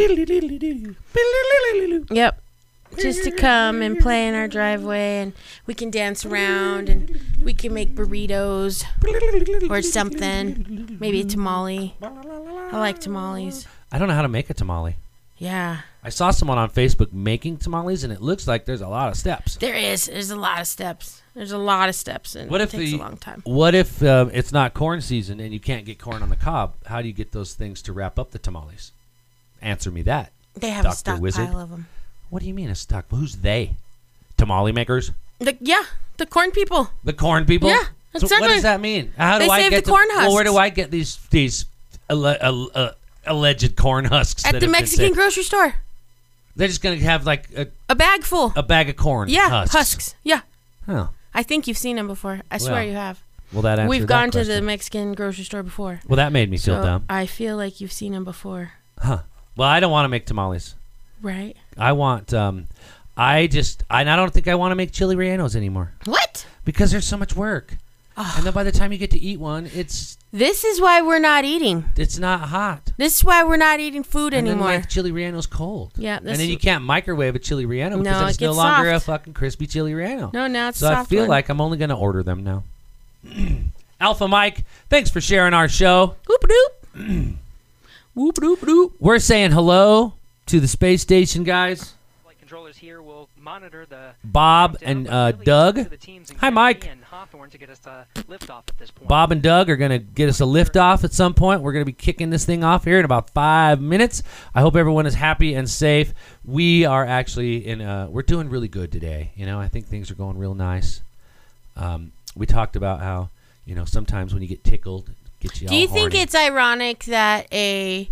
Yep. Just to come and play in our driveway, and we can dance around, and we can make burritos or something. Maybe a tamale. I like tamales. I don't know how to make a tamale. Yeah. I saw someone on Facebook making tamales, and it looks like there's a lot of steps. There is. There's a lot of steps. There's a lot of steps, and What it if takes the a long time. What if uh, it's not corn season and you can't get corn on the cob? How do you get those things to wrap up the tamales? Answer me that. They have a Doctor stockpile Wizard. of them. What do you mean a stock? Who's they? Tamale makers? The, yeah, the corn people. The corn people? Yeah, So what exactly. does that mean? How do They I save get the corn Well, where husks. do I get these these alle- alle- uh, alleged corn husks? At that the have been Mexican saved? grocery store. They're just gonna have like a, A bag full. a bag of corn. yeah, husks. husks. Yeah. Oh, I think you've seen them before. I swear Well, you have. well that answered We've that gone to the question. Mexican grocery store before. Well, that made me feel So dumb. I feel like you've seen them before. Huh. Well, I don't want to make tamales. Right? I want. Um, I just. I, and I don't think I want to make chili rellenos anymore What? because there's so much work. And then by the time you get to eat one, it's This is why we're not eating. it's not hot. This is why we're not eating food And then anymore. like chili relleno's cold. Yeah, And this then is- you can't microwave a chili relleno because No, then it it's no gets longer soft. a fucking crispy chili relleno. No, now it's So I soft feel one. like I'm only going to order them now. Alpha Mike, thanks for sharing our show. Whoop doop. Whoop doop doop. We're saying hello to the space station guys, Flight controllers here will monitor the Bob down, and but uh, really Doug. up to the teams in Hi, Kennedy Mike. and Hawthorne to get us a liftoff at this point. Bob and Doug are going to get us a lift off at some point. We're going to be kicking this thing off here in about five minutes. I hope everyone is happy and safe. We are actually in a, we're doing really good today. You know, I think things are going real nice. Um, we talked about how, you know, sometimes when you get tickled, it gets you Do all you think horny. it's ironic that a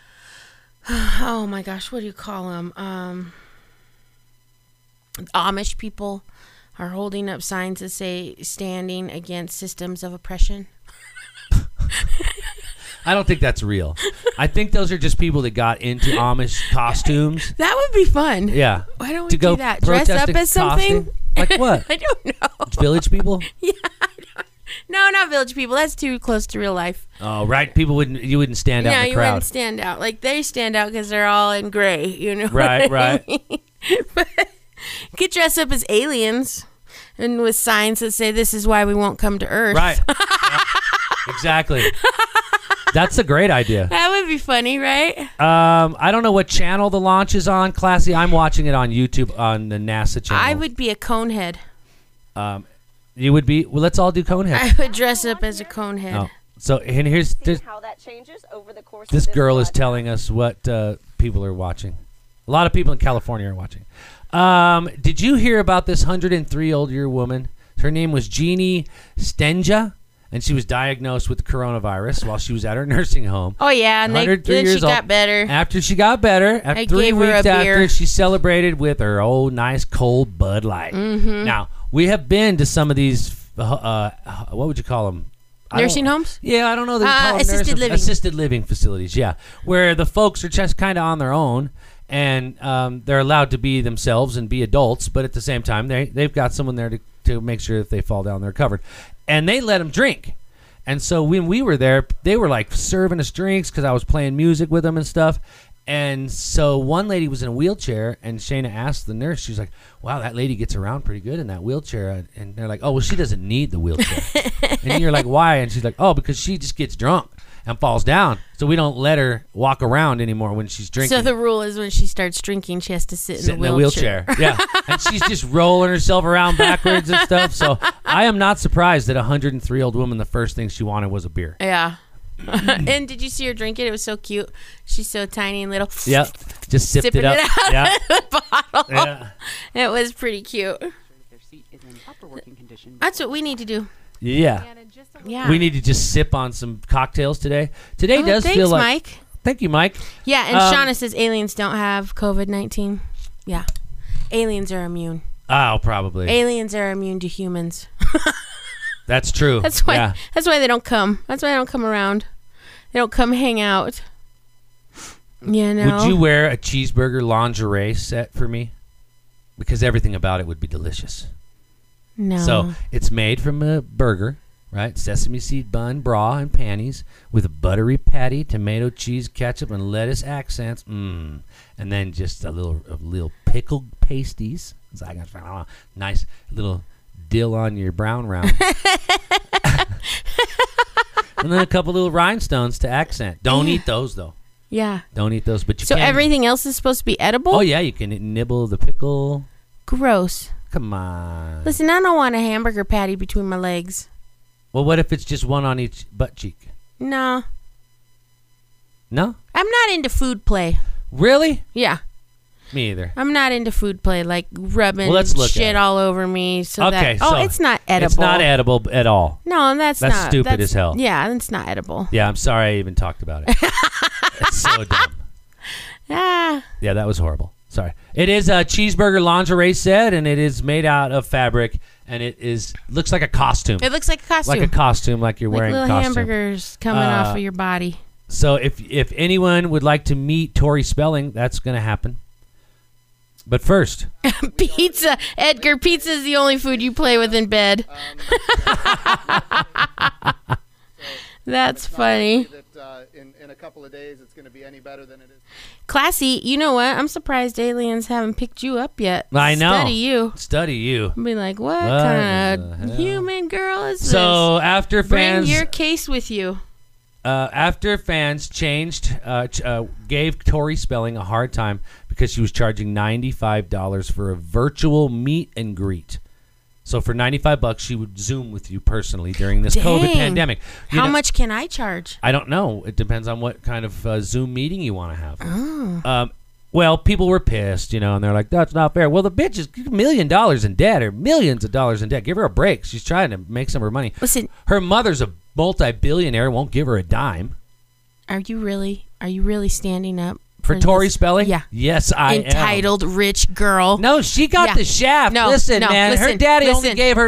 oh my gosh, what do you call them? Um, Amish people are holding up signs that say "standing against systems of oppression"? I don't think that's real. I think those are just people that got into Amish costumes. That would be fun. Yeah. Why don't we to go do that? Dress protest up a as something? costume? Like what? I don't know. Village people? Yeah. I don't, no, not village people. That's too close to real life. Oh, right. People wouldn't. You wouldn't stand out No, in the you crowd. wouldn't stand out. Like they stand out because they're all in gray. You know. Right, what I right. mean? But you could dress up as aliens and with signs that say "This is why we won't come to Earth." Right. Yeah, exactly. That's a great idea. That would be funny, right? Um, I don't know what channel the launch is on, Classy. I'm watching it on YouTube on the NASA channel. I would be a conehead. Um, you would be. Well, let's all do Conehead. I would dress up as a conehead. Oh, so and here's See this, how that changes over the course this of this girl is broadcast. telling us what uh, people are watching. A lot of people in California are watching. Um, did you hear about this one hundred three year old year woman? Her name was Jeannie Stenja, and she was diagnosed with coronavirus while she was at her nursing home. Oh yeah, and they, one hundred three then she years old. got better. After she got better, after I three gave her a weeks after, beer. she celebrated with her old nice cold Bud Light. Mm-hmm. Now, we have been to some of these, uh, uh, what would you call them? I don't- Nursing homes? Yeah, I don't know. They Uh, call them assisted nursing- living. Assisted living facilities, yeah. Where the folks are just kind of on their own, and um, they're allowed to be themselves and be adults, but at the same time, they, they've got someone there to, to make sure if they fall down, they're covered. And they let them drink. And so when we were there, they were like serving us drinks because I was playing music with them and stuff. And so one lady was in a wheelchair, and Shayna asked the nurse, she's like, wow, that lady gets around pretty good in that wheelchair. And they're like, oh, well, she doesn't need the wheelchair. And you're like, why? And she's like, oh, because she just gets drunk and falls down. So we don't let her walk around anymore when she's drinking. So the rule is when she starts drinking, she has to sit in, Sit the, in wheelchair. the wheelchair. Yeah. And she's just rolling herself around backwards and stuff. So I am not surprised that a one hundred three year old woman, the first thing she wanted was a beer. Yeah. And did you see her drink it? It was so cute. She's so tiny and little. Yep. Just sipped Sipping it up. it out Yeah. of the bottle. Yeah. It was pretty cute. Their seat is in upper working condition. That's what we need to do. Yeah. And in just a little Yeah. We need to just sip on some cocktails today. Today Oh, does thanks, feel like. Mike. Thank you, Mike. Yeah, and Um, Shauna says aliens don't have COVID nineteen. Yeah. Aliens are immune. Oh, probably. Aliens are immune to humans. That's true. That's why Yeah. that's why they don't come. That's why they don't come around. They don't come hang out. You know. Would you wear a cheeseburger lingerie set for me? Because everything about it would be delicious. No. So it's made from a burger, right? Sesame seed bun, bra, and panties with a buttery patty, tomato, cheese, ketchup, and lettuce accents. Mmm. And then just a little, a little pickled pasties. It's like a nice little dill on your brown round. And then a couple little rhinestones to accent. Don't eat those though. Yeah. Don't eat those, but you So can. everything else is supposed to be edible? Oh yeah, you can nibble the pickle. Gross. Come on. Listen, I don't want a hamburger patty between my legs. Well, what if it's just one on each butt cheek? No. No? I'm not into food play. Really? Yeah. Me either. I'm not into food play, like rubbing Well, let's look at shit it. all over me. So Okay, that, oh, so it's not edible. It's not edible at all. No, that's, That's not. stupid that's, as hell. Yeah, it's not edible. Yeah, I'm sorry I even talked about it. It's so dumb. Ah, Yeah, that was horrible. Sorry. It is a cheeseburger lingerie set, and it is made out of fabric, and it is looks like a costume. it looks like a costume. Like a costume, like you're like wearing a little costume. hamburgers coming Uh, off of your body. So if if anyone would like to meet Tori Spelling, that's going to happen. But first, Pizza. Edgar, pizza is the only food you play with in bed. That's funny. That uh, in, in a couple of days it's going to be any better than it is. Classy. You know what? I'm surprised aliens haven't picked you up yet. I know. Study you. study you. I'll be like, what, What kind the of hell? human girl is So this? after Bring fans, your case with you. uh, after fans changed, uh, ch- uh, gave Tori Spelling a hard time because she was charging ninety-five dollars for a virtual meet and greet. So for ninety-five bucks, she would Zoom with you personally during this COVID Dang. pandemic. You How know- much can I charge? I don't know. It depends on what kind of uh, Zoom meeting you want to have. Oh. Um, well, people were pissed, you know, and they're like, that's not fair. Well, the bitch is a million dollars in debt or millions of dollars in debt. Give her a break. She's trying to make some of her money. Listen, Her mother's a multi-billionaire, won't give her a dime. are you really, are you really standing up For Tori this Spelling? Yeah. Yes, I entitled rich girl? am. No, she got Yeah. the shaft. No, listen, no, man. her listen, daddy only listen. gave her like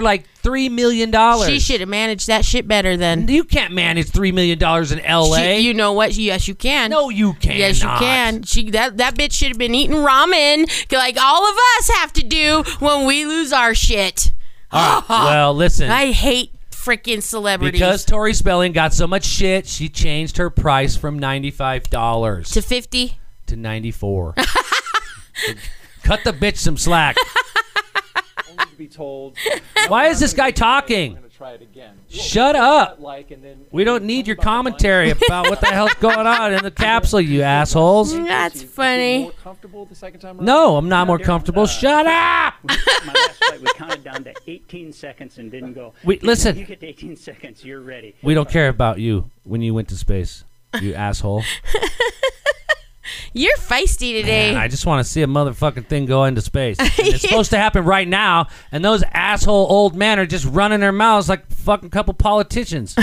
three million dollars. She should have managed that shit better then. You can't manage three million dollars in L A. She, you know what? Yes, you can. No, you can't. Yes, you can. She that that bitch should have been eating ramen like all of us have to do when we lose our shit. All right. Well, listen. I hate freaking celebrities. Because Tori Spelling got so much shit, she changed her price from ninety-five dollars to fifty to ninety-four. Cut the bitch some slack. Only to be told. Why is this guy talking? I'm gonna try it again. Shut up. Like, and then, We don't need your commentary about what the hell's going on in the capsule, you assholes. That's funny. More comfortable the second time around? No, I'm not more comfortable. Shut up. My last flight, we counted down to eighteen seconds and didn't go. We- listen. You get to eighteen seconds, you're ready. We don't care about you when you went to space, you asshole. You're feisty today. Man, I just want to see a motherfucking thing go into space. And it's supposed to happen right now, and those asshole old men are just running their mouths like a fucking couple politicians.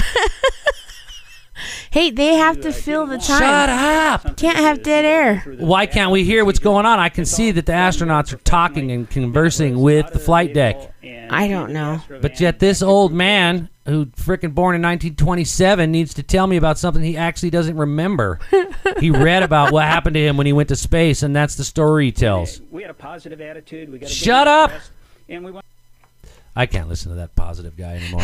Hey, they have to fill the time. Shut up. Can't have dead air. Why can't we hear what's going on? I can see that the astronauts are talking and conversing with the flight deck. I don't know. But yet this old man, who frickin' born in nineteen twenty-seven, needs to tell me about something he actually doesn't remember. He read about what happened to him when he went to space, and that's the story he tells. We had a positive attitude. We got Shut up! And we went. I can't listen to that positive guy anymore.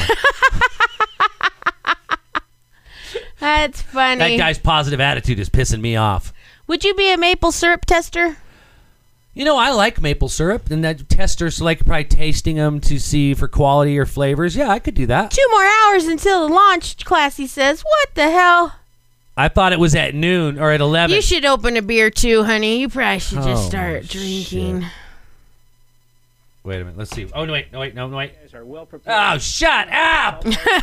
That's funny. That guy's positive attitude is pissing me off. Would you be a maple syrup tester? You know, I like maple syrup, and that tester, so like probably tasting them to see for quality or flavors. Yeah, I could do that. Two more hours until the launch, Classy says. What the hell? I thought it was at noon or at eleven. You should open a beer too, honey. You probably should just Oh, start drinking. shit. Wait a minute. Let's see. Oh, no, wait. No, wait. No, no, wait. Are well prepared. Oh, shut up!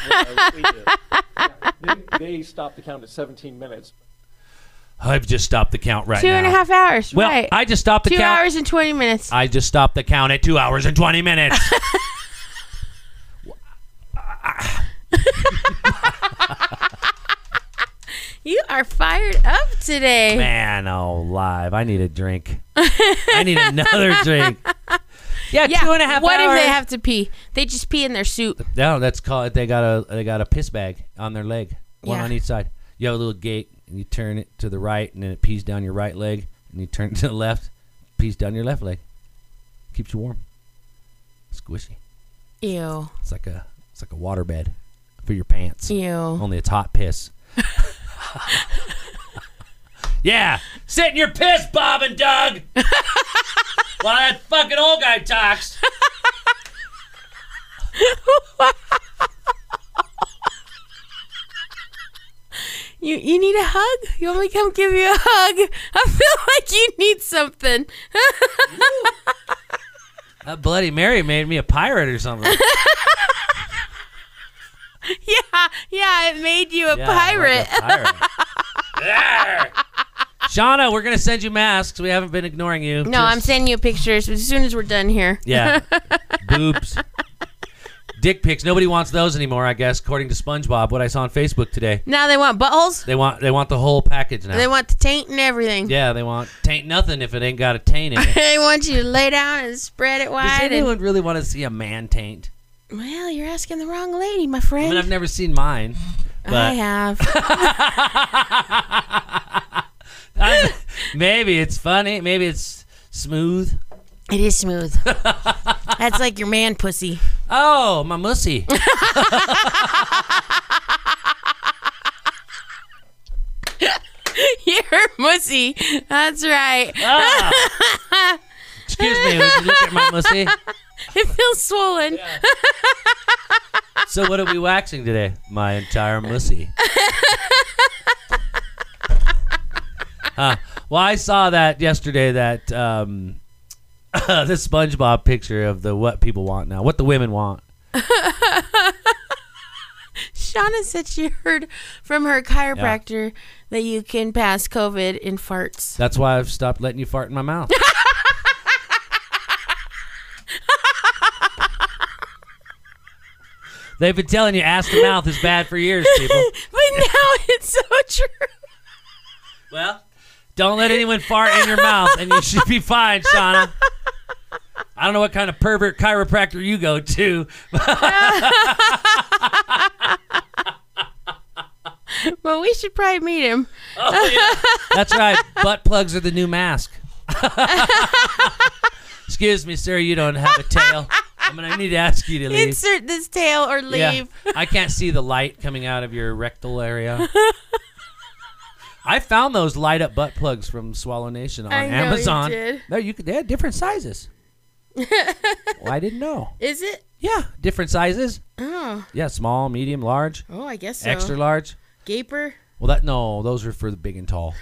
they, they stopped the count at seventeen minutes. I've just stopped the count right Two now. and a half hours. Well, right. I just stopped the Two count. hours and twenty minutes. I just stopped the count at two hours and twenty minutes. You are fired up today. Man, oh, live. I need a drink. I need another drink. Yeah, Yeah, two and a half what hours. if they have to pee? They just pee in their suit. No, that's called. They got a they got a piss bag on their leg, one Yeah. on each side. You have a little gate, and you turn it to the right, and then it pees down your right leg, and you turn it to the left, pees down your left leg. Keeps you warm. Squishy. Ew. It's like a it's like a water bed for your pants. Ew. Only it's hot piss. Yeah, sit in your piss, Bob and Doug. While that fucking old guy talks. You you need a hug? You want me to come give you a hug? I feel like you need something. That Bloody Mary made me a pirate or something. yeah, yeah, it made you a Yeah, pirate. like a pirate. Shauna, we're going to send you masks. We haven't been ignoring you. No, Just- I'm sending you pictures as soon as we're done here. Yeah. Boobs. Dick pics. Nobody wants those anymore, I guess, according to SpongeBob, what I saw on Facebook today. Now they want buttholes. They want they want the whole package now. They want the taint and everything. Yeah, they want taint nothing if it ain't got a taint in it. They want you to lay down and spread it Does wide. anyone And, really want to see a man taint? well, you're asking the wrong lady, my I friend. mean, I've never seen mine. But I have. I- maybe it's funny. Maybe it's smooth. It is smooth. That's like your man pussy. Oh, my mussy. Your mussy. That's right. Ah. Excuse me, would you look at my mussy? It feels swollen. So what are we waxing today? My entire mussy. Huh. Well, I saw that yesterday, that um, the SpongeBob picture of the what people want now, what the women want. Shauna said she heard from her chiropractor that you can pass COVID in farts. That's why I've stopped letting you fart in my mouth. They've been telling you ass to mouth is bad for years, people. But now it's so true. Well, don't let anyone fart in your mouth, and you should be fine, Shauna. I don't know what kind of pervert chiropractor you go to. Well, we should probably meet him. Oh, yeah. That's right. Butt plugs are the new mask. Excuse me, sir. You don't have a tail. I'm gonna need to ask you to leave. Insert this tail or leave. Yeah. I can't see the light coming out of your rectal area. I found those light up butt plugs from Swallow Nation on I know Amazon. you did. No, you could. They had different sizes. Well, I didn't know. Is it? Yeah, different sizes. Oh. Yeah, small, medium, large. Oh, I guess so. Extra large. Gaper. Well, that no, those are for the big and tall.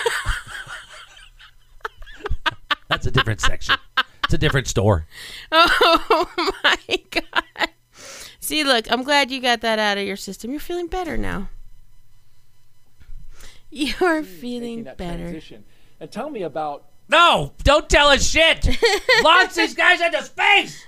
That's a different section. It's a different store. Oh my God. See, look, I'm glad you got that out of your system. You're feeling better now. You're feeling that better. Transition. And tell me about. No, don't tell us shit. Launch these guys into space.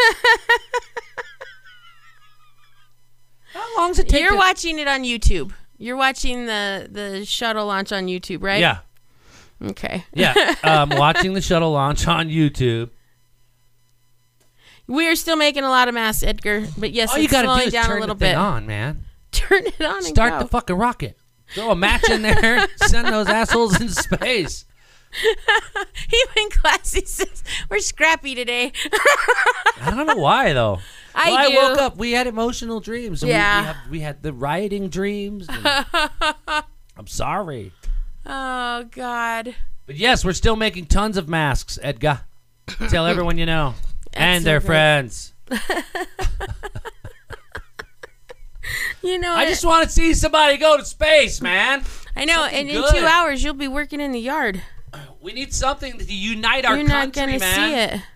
How long does it take? You're to- watching it on YouTube. You're watching the, the shuttle launch on YouTube, right? Yeah. Okay. Yeah. Um, watching the shuttle launch on YouTube. We are still making a lot of masks, Edgar. But yes, All you it's gotta slowing do is down turn a little the thing bit. on, man. Turn it on and Start go. the fucking rocket. Throw a match in there. Send those assholes into space. Even Classy says we're scrappy today. I don't know why though. I well, do. I woke up. We had emotional dreams. and Yeah. We, we, have, we had the rioting dreams. and- I'm sorry. Oh God. But yes, we're still making tons of masks, Edgar. Tell everyone you know. and so their great. friends. You know, I it- just want to see somebody go to space, man. I know, Something and in good. two hours you'll be working in the yard. We need something to unite our You're not country, gonna man. see it.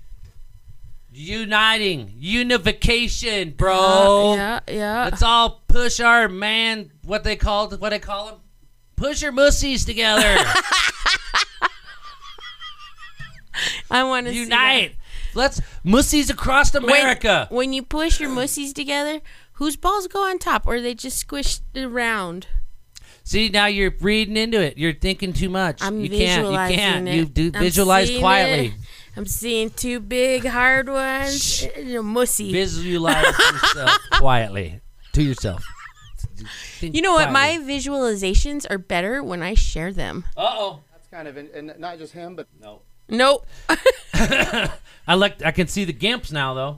Uniting, unification, bro. Yeah, yeah. Let's all push our man. What they called? What they call them? Push your mussies together. I want to Unite. Let's mussies across America. When, when you push your mussies together, whose balls go on top, or they just squish around? See, now you're reading into it. You're thinking too much. I'm you can't. You visualizing can't. it. You do I'm visualize seeing quietly. it. I'm seeing two big hard ones. A mussy. Visualize yourself quietly to yourself. Think You know what? quietly. My visualizations are better when I share them. Uh-oh. That's kind of, in, and not just him, but no. Nope. I like. I can see the gimps now, though.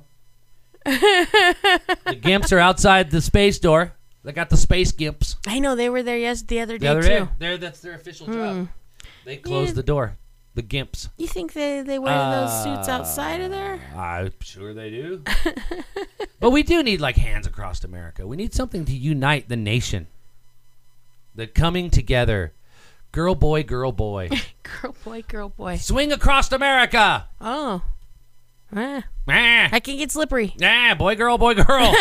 The gimps are outside the space door. They got the space gimps. I know they were there yes the other day The other too. day, there. That's their official Hmm. job. They closed Yeah. the door. The gimps. You think they they wear those suits outside of there? I'm sure they do. But we do need like hands across America. We need something to unite the nation. The coming together. Girl, boy, girl, boy. Girl, boy, girl, boy. Swing across America. Oh. Ah. Ah. I can get slippery. Ah, boy, girl, boy, girl.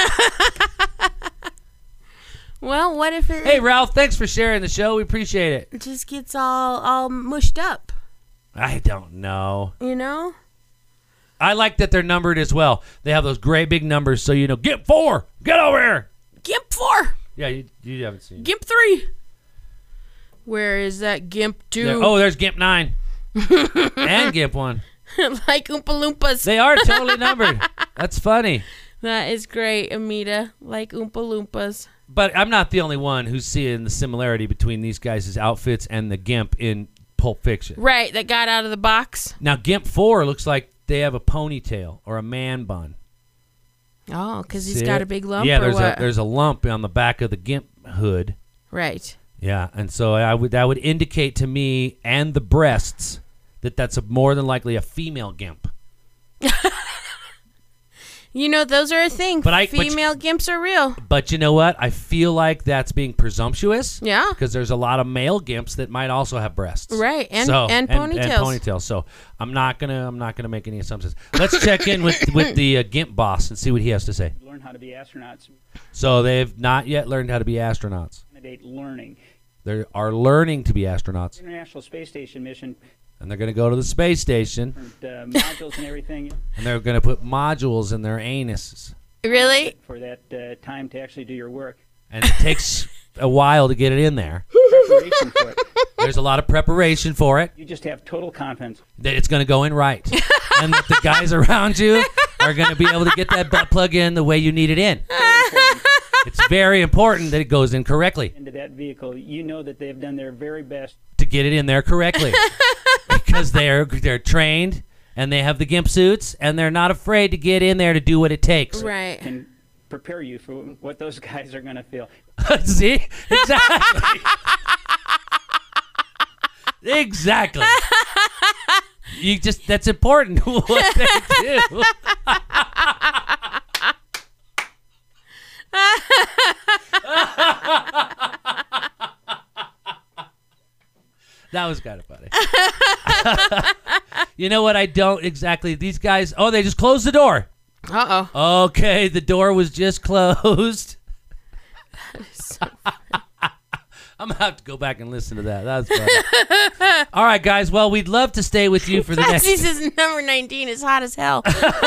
Well, what if it, Hey, Ralph, thanks for sharing the show. We appreciate it. it just gets all all mushed up? I don't know. You know? I like that they're numbered as well. They have those great big numbers, so you know. Gimp four, get over here. Gimp four. Yeah, you, you haven't seen. Gimp three. Where is that Gimp two? There- oh, there's Gimp nine and Gimp one. Like Oompa Loompas. They are totally numbered. That's funny. That is great, Amita. Like Oompa Loompas. But I'm not the only one who's seeing the similarity between these guys' outfits and the Gimp in Pulp Fiction. Right, that got out of the box. Now, Gimp four looks like they have a ponytail or a man bun. Oh, because he's See got it? a big lump. Yeah, or there's what? a there's a lump on the back of the Gimp hood. Right. Yeah, and so I would that would indicate to me and the breasts that that's a, more than likely a female Gimp. You know, those are a thing. But I- but- Female Gimps are real. But you know what? I feel like that's being presumptuous. Yeah. Because there's a lot of male Gimps that might also have breasts. Right, and- So- and And ponytails. ponytails. So I'm not gonna I'm not gonna make any assumptions. Let's check in with with the uh, Gimp boss and see what he has to say. Learn how to be astronauts. So they've not yet learned how to be astronauts. Candidate learning. They are learning to be astronauts, International Space Station mission, and they're going to go to the space station, different uh, modules and everything and they're going to put modules in their anuses. Really? for that uh, time to actually do your work. And it takes a while to get it in there. Preparation for it. There's a lot of preparation for it. You just have total confidence. That it's going to go in right. and that the guys around you are going to be able to get that butt plug in the way you need it in. It's very important that it goes in correctly. Into that vehicle, you know that they've done their very best to get it in there correctly because they're they're trained and they have the GIMP suits and they're not afraid to get in there to do what it takes. Right. And prepare you for what those guys are going to feel. See? Exactly. Exactly. You just that's important what they do. That was kind of funny. You know what? I don't exactly. These guys. Oh, they just closed the door. Uh oh. Okay, the door was just closed. That is so funny. I'm gonna have to go back and listen to that. That's funny. All right, guys. Well, we'd love to stay with you for the next. Patsy says number nineteen is hot as hell.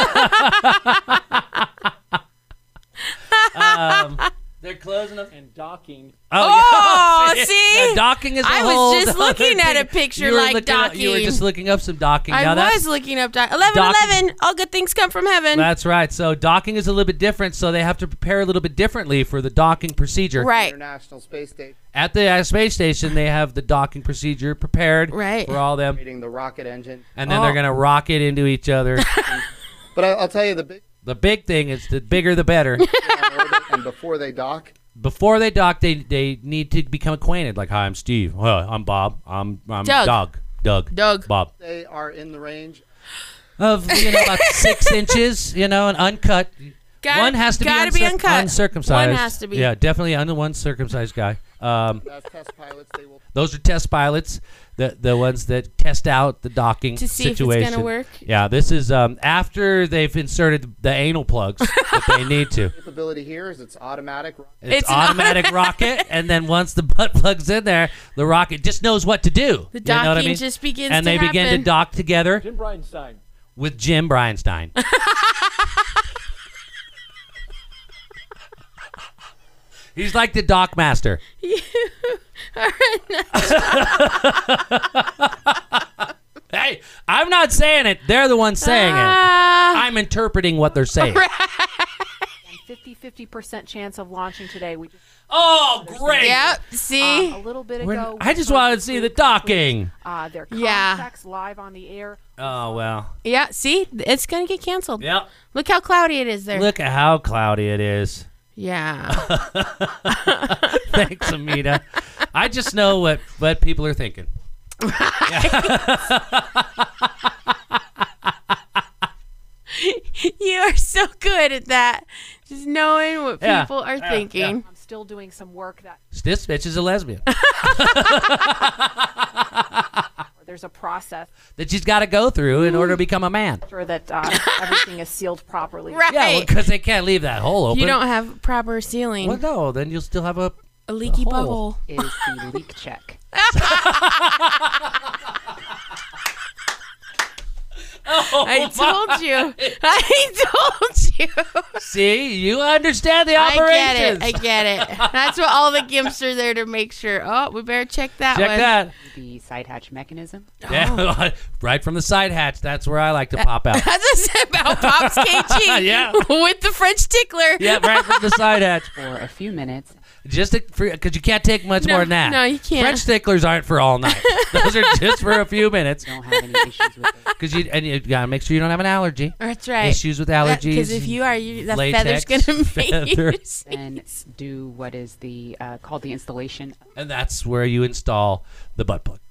um, they're closing up and docking. Oh, yeah. see? Now, docking is a I whole was just other looking at a thing. picture You were like looking up- docking. you were just looking up some docking. I now, that's, was looking up doc- eleven Docking- eleven. All good things come from heaven. That's right. So docking is a little bit different. So they have to prepare a little bit differently for the docking procedure. Right. International Space Station. At the uh, space station, they have the docking procedure prepared Right. for all them, Reading the rocket engine. and then Oh. they're gonna rocket into each other. But I, I'll tell you the big The big thing is the bigger the better. on orbit, and before they dock, Before they dock, they they need to become acquainted. Like, hi, I'm Steve. Well, I'm Bob. I'm I'm Doug. Doug. Doug. Doug. Bob. they are in the range. Of you know about six inches. You know, and uncut. Got- one has to be, gotta be uncir- uncut. uncircumcised. One has to be. Yeah, definitely un- one circumcised guy. Um, As test pilots, they will. those are test pilots, the the ones that test out the docking To see if it's situation. gonna work? Yeah, this is um, after they've inserted the anal plugs that they need to. Capability here is it's automatic. It's, It's an automatic rocket, and then once the butt plug's in there, the rocket just knows what to do. The You know what I docking mean? just begins and to they begin to happen. dock together Jim Bridenstine. with Jim Bridenstine. He's like the dock master. You are not- Hey, I'm not saying it. They're the ones saying it. Ah. I'm interpreting what they're saying. fifty-fifty percent chance of launching today. We just, Oh, great. Yep. See. uh, a little bit We're- ago. I we just heard wanted to the see the crew docking. complete, Uh, their Yeah. contracts live on the air. Oh, well. Yeah. See, it's gonna get canceled. Yep. Look how cloudy it is there. Look at how cloudy it is. Yeah. Thanks, Amita. I just know what, what people are thinking. You are so good at that. Just knowing what Yeah. people are Yeah, thinking. I'm still doing some work that This bitch is a lesbian. there's a process that she's got to go through in order to become a man. sure that uh, everything is sealed properly. Right. Yeah, because they can't leave that hole open. You don't have proper sealing. Well, no, then you'll still have a, a leaky hole. bubble. Is the leak check. Oh, I told you. I told you. See, you understand the I operations. get it. I get it. That's what all the gimps are there to make sure. Oh, we better check that Check one. that. The side hatch mechanism. Yeah, right from the side hatch. That's where I like to pop out. That's what I said about Pops K G. Yeah. With the French tickler. Yeah, right from the side hatch. For a few minutes. Just because you can't take much No, more than that. no, you can't. French sticklers aren't for all night. Those are just for a few minutes. Don't have any issues with it. Because you and you gotta make sure you don't have an allergy. That's right. Issues with allergies. Because if you are, you, that latex, feather's going to make feather. you sneeze. Then do what is the uh, called the installation. And that's where you install the butt plug.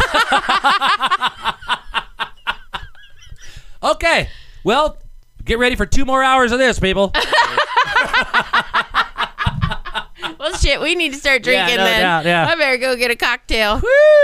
Okay. Well, get ready for two more hours of this, people. Well, shit, we need to start drinking Yeah, no then. doubt, yeah. I better go get a cocktail.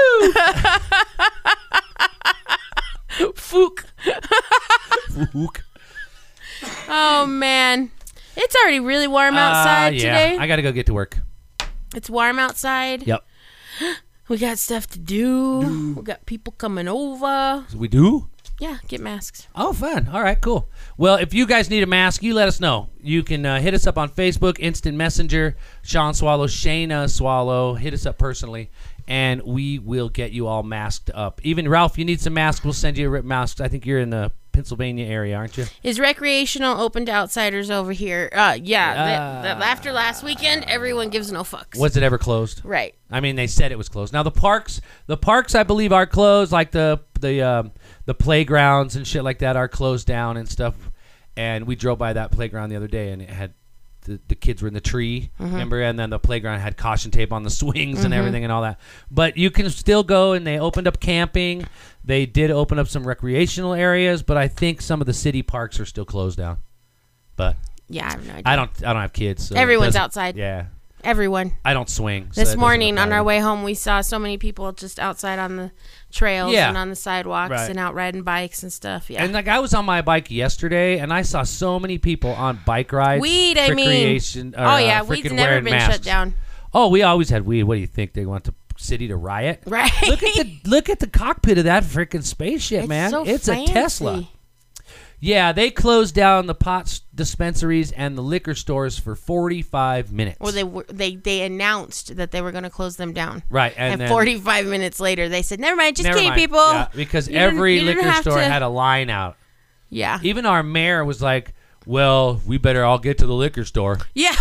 Woo! Fook. Fook. Oh, man. It's already really warm outside Uh, yeah. today. I gotta go get to work. It's warm outside. Yep. We got stuff to do. We got people coming over. We do? Yeah, get masks. Oh, fun. All right, cool. Well, if you guys need a mask, you let us know. You can uh, hit us up on Facebook, Instant Messenger, Sean Swallow, Shayna Swallow. Hit us up personally, and we will get you all masked up. Even Ralph, you need some masks. We'll send you a mask. I think you're in the Pennsylvania area, aren't you? Is recreational open to outsiders over here? Uh, yeah. the, the, after last weekend, everyone gives no fucks. Was it ever closed? Right. I mean, they said it was closed. Now the parks, the parks, I believe, are closed. Like the the um, the playgrounds and shit like that are closed down and stuff. And we drove by that playground the other day, and it had the, the kids were in the tree, Mhm. remember? And then the playground had caution tape on the swings and Mhm. everything and all that. But you can still go, and they opened up camping. They did open up some recreational areas, but I think some of the city parks are still closed down. But Yeah, I have no idea. I don't. I don't have kids. So it Everyone's doesn't- outside. Yeah. Everyone. I don't swing. so that This doesn't morning on apply our to me. way home, we saw so many people just outside on the trails Yeah. and on the sidewalks Right. and out riding bikes and stuff. Yeah. And like I was on my bike yesterday, and I saw so many people on bike rides. Weed, I mean. recreation, or, Oh, yeah, uh, weed's freaking never wearing been shut masks. down. Oh, we always had weed. What do you think? They want the city to riot? Right. Look at the look at the cockpit of that freaking spaceship, It's man. so it's fancy. a Tesla. Yeah, they closed down the pot s- dispensaries and the liquor stores for forty-five minutes. Well, they were, they they announced that they were going to close them down. Right, and And, then- forty-five minutes later, they said, "Never mind, just Never kidding, mind. people." Yeah, because You didn't- every you didn't liquor have store to- had a line out. Yeah. Even our mayor was like, "Well, we better all get to the liquor store. Yeah.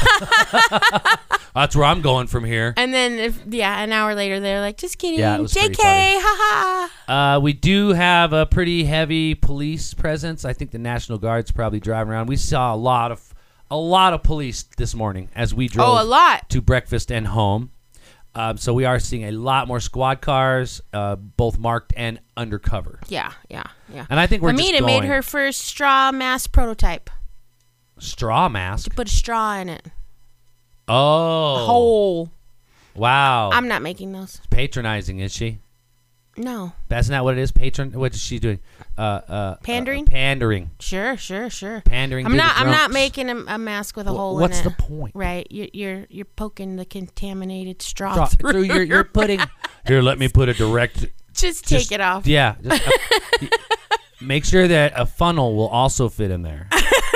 That's where I'm going from here." And then, if yeah, an hour later, they're like, "Just kidding, Yeah, it was J pretty K, haha." Uh, we do have a pretty heavy police presence. I think the National Guard's probably driving around. We saw a lot of a lot of police this morning as we drove Oh, a lot. to breakfast and home. Um, so we are seeing a lot more squad cars, uh, both marked and undercover. Yeah, yeah, yeah. And I think we're just Amita made going- her first straw mask prototype. Straw mask. She put a straw in it. Oh, Hole. wow! I'm not making those. Patronizing, is she? No. That's not what it is. Patron. What is she doing? Uh, uh, Pandering? Uh, pandering. Sure, sure, sure. Pandering I'm to the not. I'm not drunks. making a, a mask with a Wh- hole what's in the it. point? Right. You're you're you're poking the contaminated straw Straw- through. through your- you're putting. Here, let me put a direct. Just take it off. Yeah. Just, uh, make sure that a funnel will also fit in there.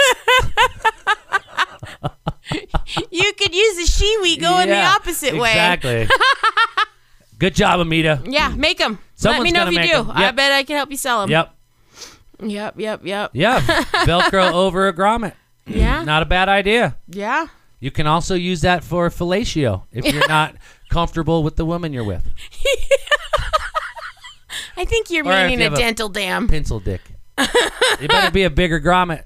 You could use a shiwi going the Yeah, opposite way. Exactly. Good job, Amita. Yeah, make them. Let Someone's me know if gonna you make do. 'em. I Yep. bet I can help you sell them. Yep. Yep. Yep. Yep. Yeah. Velcro over a grommet. Yeah. Not a bad idea. Yeah. You can also use that for fellatio if you're not comfortable with the woman you're with. I think you're Or if meaning you a have dental dam. Pencil dick. You better be a bigger grommet.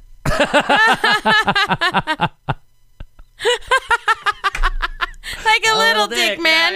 Like a little dick, dick, man.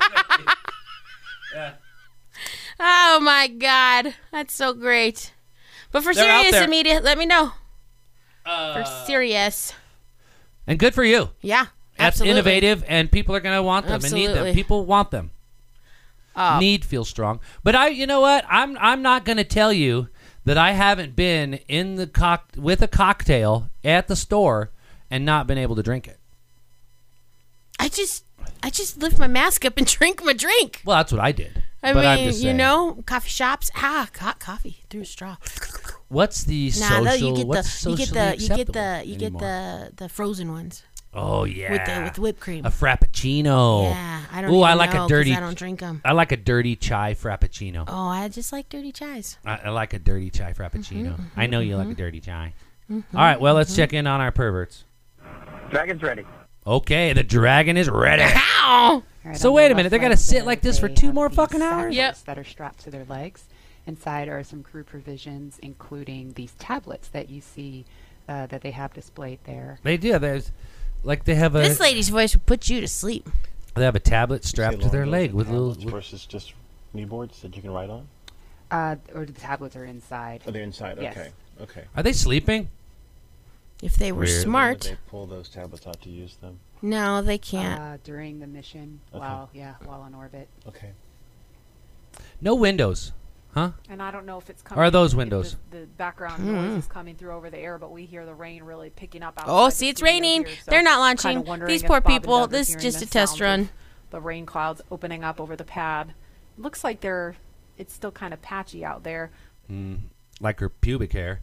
Oh my God, that's so great. But for They're out serious, there. Amita, let me know. Uh, for serious. And good for you. Yeah. That's absolutely. innovative, and people are going to want them and need them. Absolutely. People want them. Oh. Need feels strong. But I, you know what? I'm I'm not going to tell you that I haven't been in the cock with a cocktail at the store and not been able to drink it. I just, I just lift my mask up and drink my drink. Well, that's what I did. I but I'm mean, just you saying. know, coffee shops, ah, hot coffee through a straw. What's the Nah, social? no, you get what's the, you get socially the, you get acceptable the, you get anymore? the, the frozen ones. Oh yeah, With the with whipped cream. A frappuccino. Yeah, I don't Ooh, even I like know, a 'cause dirty. I don't drink 'em. I like a dirty chai frappuccino. Oh, I just like dirty chais. I, I like a dirty chai frappuccino. Mhm, I know you mhm. like a dirty chai. Mhm, All right, well, let's mhm. check in on our perverts. Dragon's ready. Okay, the dragon is ready. Ow! Right, So on wait the a minute, left they got to leg sit there, like this for they two have more these fucking hours? satchels that are strapped to their legs. Inside are some crew provisions, including these tablets that you see uh, that they have displayed there. They do. There's like they have a This lady's voice would put you to sleep. they have a tablet strapped to their leg with little. with- versus just kneeboards that you can write on. Uh, or the tablets are inside. Oh, they're inside. Yes. Okay. Okay. Are they sleeping? If they were Weird. smart. They pull those tablets out to use them. No, they can't. Uh, during the mission, Okay. while yeah, while on orbit. Okay. No windows, huh? And I don't know if it's Or coming. are those if windows? The, the background Hmm. noise is coming through over the air, but we hear the rain really picking up. Oh, outside see, the it's studio raining. here, so They're not kinda launching. wondering These if poor Bob and people. Doug are This is hearing just the a test sounds run. of The rain clouds opening up over the pad. Looks like they're. It's still kind of patchy out there. Mm, like her pubic hair.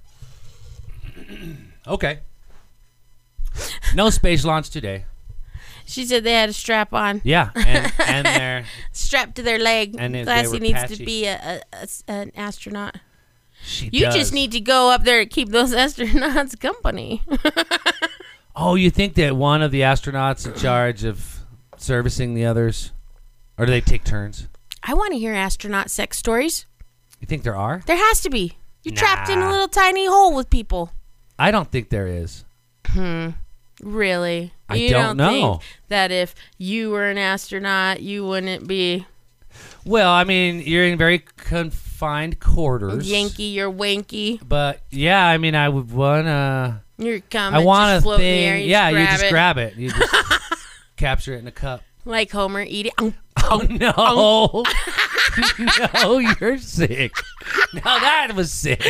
Okay. No space launch today. She said they had a strap on. Yeah, and, and they're strapped to their leg. And they- they Classy were needs patchy. to be a, a- a s- an astronaut. She You does. just need to go up there to keep those astronauts company. Oh, you think that one of the astronauts in charge of servicing the others? Or do they take turns? I want to hear astronaut sex stories. You think there are? There has to be. You're Nah. trapped in a little tiny hole with people. I don't think there is. Hmm. Really? I you don't know. think that if you were an astronaut, you wouldn't be Well, I mean, you're in very confined quarters. Yankee, you're wanky. But yeah, I mean, I would want to. You're coming. I want just a float in the air, thing. you Yeah, just you grab just it. grab it. You just capture it in a cup. Like Homer eating. Oh no! No, you're sick. Now that was sick.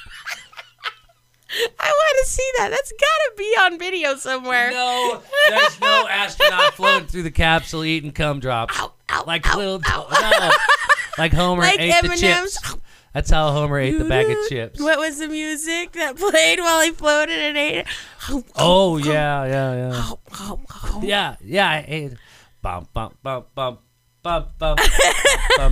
I want to see that. That's got to be on video somewhere. No, there's no astronaut floating through the capsule eating cum drops. Ow, ow, like ow, little, ow. no, like Homer Like ate M and the M's. chips. That's how Homer ate the bag of chips. What was the music that played while he floated and ate it? Oh yeah, yeah, yeah. Yeah, yeah. I ate. it. Bum bum bum bum bum bum. bum.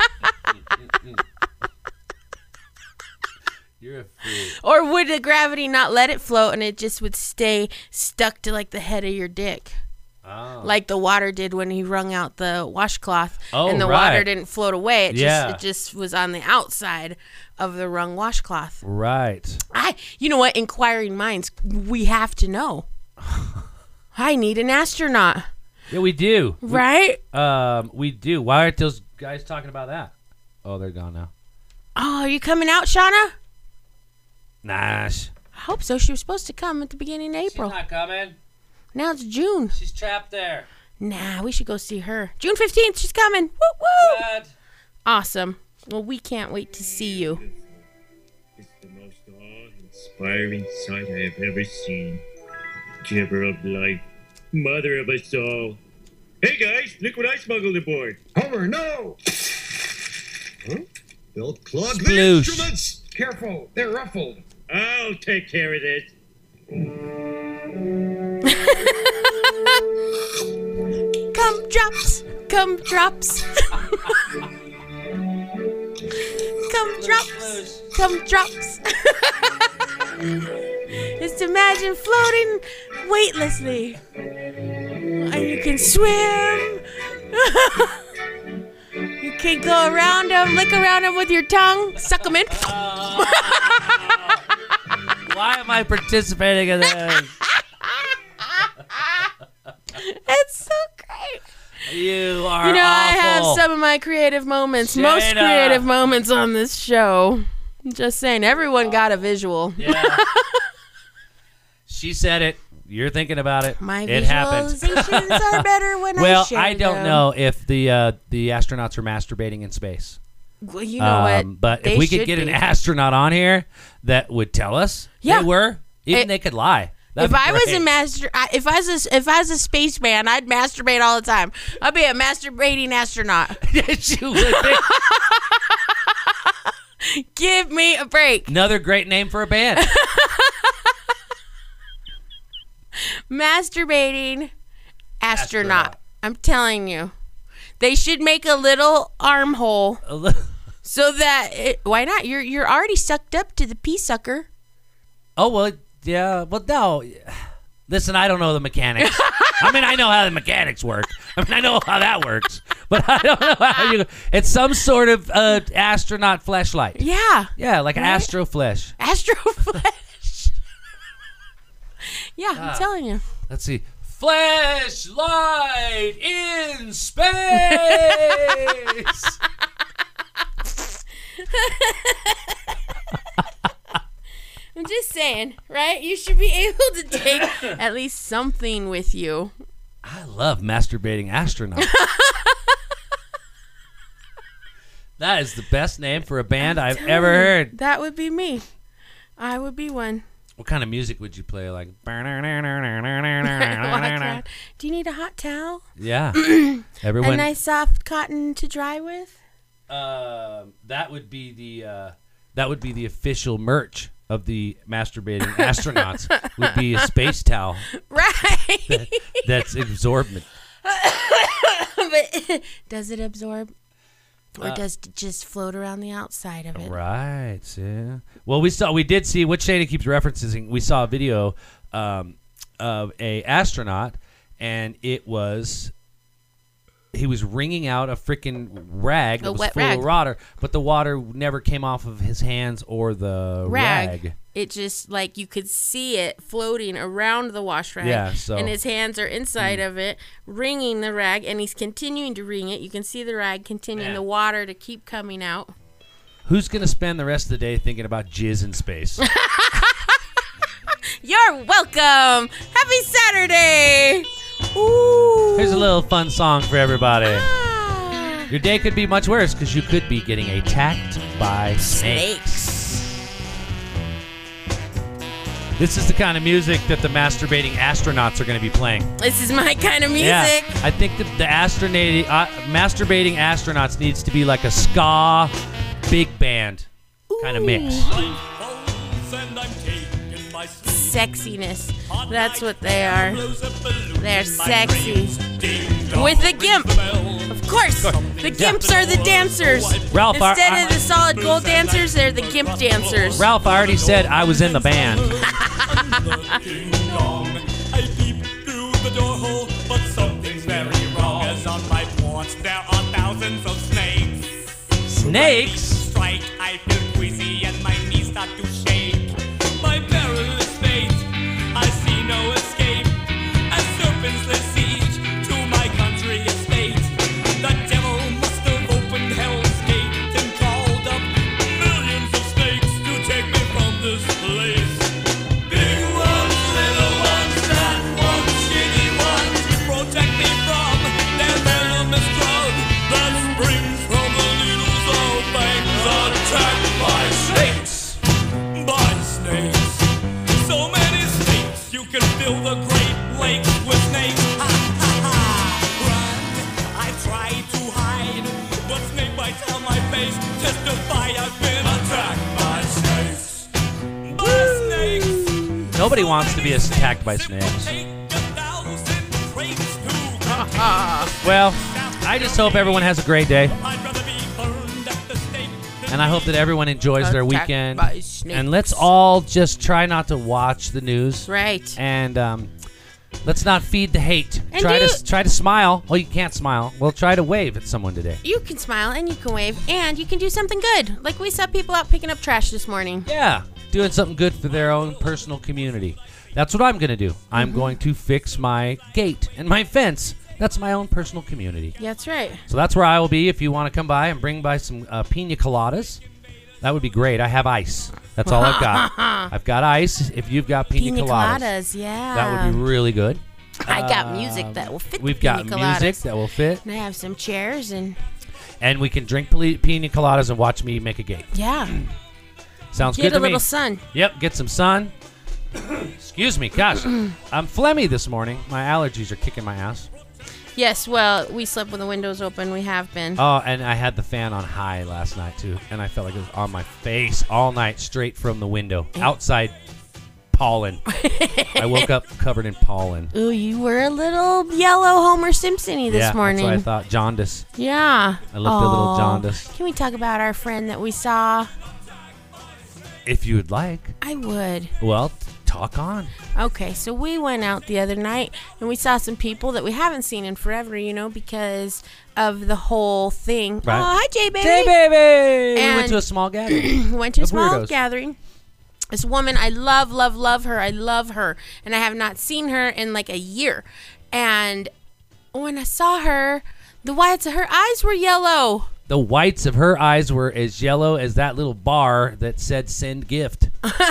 You're a freak. Or would the gravity not let it float and it just would stay stuck to like the head of your dick? Oh. Like the water did when he wrung out the washcloth, Oh, and the right. water didn't float away. It Yeah. just it just was on the outside of the wrung washcloth. Right. I, you know what? Inquiring minds, we have to know. I need an astronaut, Yeah, we do. We- right? um, we do. Why aren't those guys talking about that? Oh, they're gone now. Oh, are you coming out, Shauna? Nice. I hope so. She was supposed to come at the beginning of April. She's not coming. Now it's June. She's trapped there. Nah, we should go see her. June fifteenth, she's coming. Woo woo! What? Awesome. Well, we can't wait to see you. It's the most awe-inspiring sight I have ever seen. Giver of life, mother of us all. Hey guys, look what I smuggled aboard. Homer, no! Huh? They'll clog the Sploosh. instruments! Careful, they're ruffled. I'll take care of this. Come drops, come drops. Come drops, come drops. Just imagine floating weightlessly. And you can swim. You can go around them, lick around them with your tongue, suck them in. Why am I participating in this? It's so great. You are You know, I have awful. some of my creative moments, most Shayna. creative moments on this show. Just saying, everyone got a visual. Yeah. She said it. You're thinking about it. My it happened. visualizations are better when I Well, share I don't them. know if the uh, the astronauts are masturbating in space. Well, you know what? Um, But They if we could should get an be. astronaut on here that would tell us Yeah. they were, even It- they could lie. That'd if be I was a great. master, I- if I was a, if I was a spaceman, I'd masturbate all the time. I'd be a masturbating astronaut. Yes, you would be. Give me a break. Another great name for a band. Masturbating astronaut. Astronaut. I'm telling you, they should make a little armhole A li- so that it, why not? You're you're already sucked up to the pea sucker. oh well, yeah. Well, no. Listen, I don't know the mechanics. I mean, I know how the mechanics work. I mean, I know how that works, but I don't know how you. It's some sort of uh, astronaut fleshlight. Yeah, Yeah, like Right? astro flesh. astro flesh. Yeah, Ah. I'm telling you. Let's see. Flashlight in space. I'm just saying, right? You should be able to take at least something with you. I love masturbating astronaut. That is the best name for a band I've Telling ever you, heard. That would be me. I would be one. What kind of music would you play? Like, Walk around. Do you need a hot towel? yeah. A Everyone. nice soft cotton to dry with? Uh, that would be the uh, that would be the official merch of the masturbating astronauts. Would be a space towel Right. that's absorbent. But does it absorb? Or Uh, does it just float around the outside of it? Right. Yeah. Well, we saw, we did see, which Shada keeps referencing. We saw a video um, of a astronaut, and it was he was wringing out a freaking rag that A was wet full rag. of water, but the water never came off of his hands or the Rag. rag. It just, like, you could see it floating around the wash rag. Yeah, so- And his hands are inside Mm. of it, wringing the rag, and he's continuing to wring it. You can see the rag continuing, Man. the water to keep coming out. Who's gonna spend the rest of the day thinking about jizz in space? You're welcome. Happy Saturday. Ooh. Here's a little fun song for everybody. Ah. Your day could be much worse because you could be getting attacked by snakes. This is the kind of music that the masturbating astronauts are going to be playing. This is my kind of music. Yeah, I think that the astronating, uh, masturbating astronauts needs to be like a ska big band kind of mix. Sexiness. That's what they are. They're sexy. With a gimp. Of course. The gimps are the dancers. Ralph, I- Instead I- of the solid gold dancers, they're the gimp dancers. Ralph, I already said I was in the band. I peep through the door hole, but something's very wrong. As on my porch, there are thousands of snakes. Snakes? Strike, I feel queasy and my knees start to shake. My perilous fate, I see no escape. As serpents lay siege to my country estate. The devil must have opened hell's gate and called up millions of snakes to take me from this place. Big ones, little ones, fat ones, skinny ones, protect me from their venomous drug that springs from the needles of fangs attacked by snakes. By snakes. So many snakes, you can fill the Great Lakes with snakes. Ha ha ha! Run, I try to hide, but snake bites on my face testify I've been attacked by snakes. By snakes. Nobody wants to be attacked by snakes. Well, I just hope everyone has a great day. And I hope that everyone enjoys their Attacked weekend. by snakes. And let's all just try not to watch the news. Right. And um, let's not feed the hate. And try do- to try to smile. Well, you can't smile. Well, try to wave at someone today. You can smile and you can wave and you can do something good. Like we saw people out picking up trash this morning. Yeah, doing something good for their own personal community. That's what I'm going to do. I'm Mhm. going to fix my gate and my fence. That's my own personal community. That's right. So that's where I will be if you want to come by and bring by some uh, pina coladas. That would be great. I have ice. That's all I've got. I've got ice. If you've got pina, Pina coladas, coladas, yeah. that would be really good. I got Um, music that will fit We've the pina got coladas. music that will fit. And I have some chairs and And we can drink pili- pina coladas and watch me make a gate. yeah. Sounds Get good to a me. little sun. Yep, get some sun. Excuse me. Gosh, I'm phlegmy this morning. My allergies are kicking my ass. Yes, well, we slept with the windows open. We have been. Oh, and I had the fan on high last night, too. And I felt like it was on my face all night, straight from the window. Outside pollen. I woke up covered in pollen. Ooh, you were a little yellow Homer Simpson-y this yeah, morning. that's what I thought. Jaundice. Yeah. I looked a little Aw. jaundice. Can we talk about our friend that we saw? If you would like. I would. Well, talk on. Okay, so we went out the other night and we saw some people that we haven't seen in forever, you know, because of the whole thing. Right. Oh, hi, Jay Baby. Hey, baby! we And went to a small gathering. went to a of small weirdos. gathering. This woman, I love, love, love her. I love her. And I have not seen her in like a year. And when I saw her, the whites of her eyes were yellow. The whites of her eyes were as yellow as that little bar that said "send gift."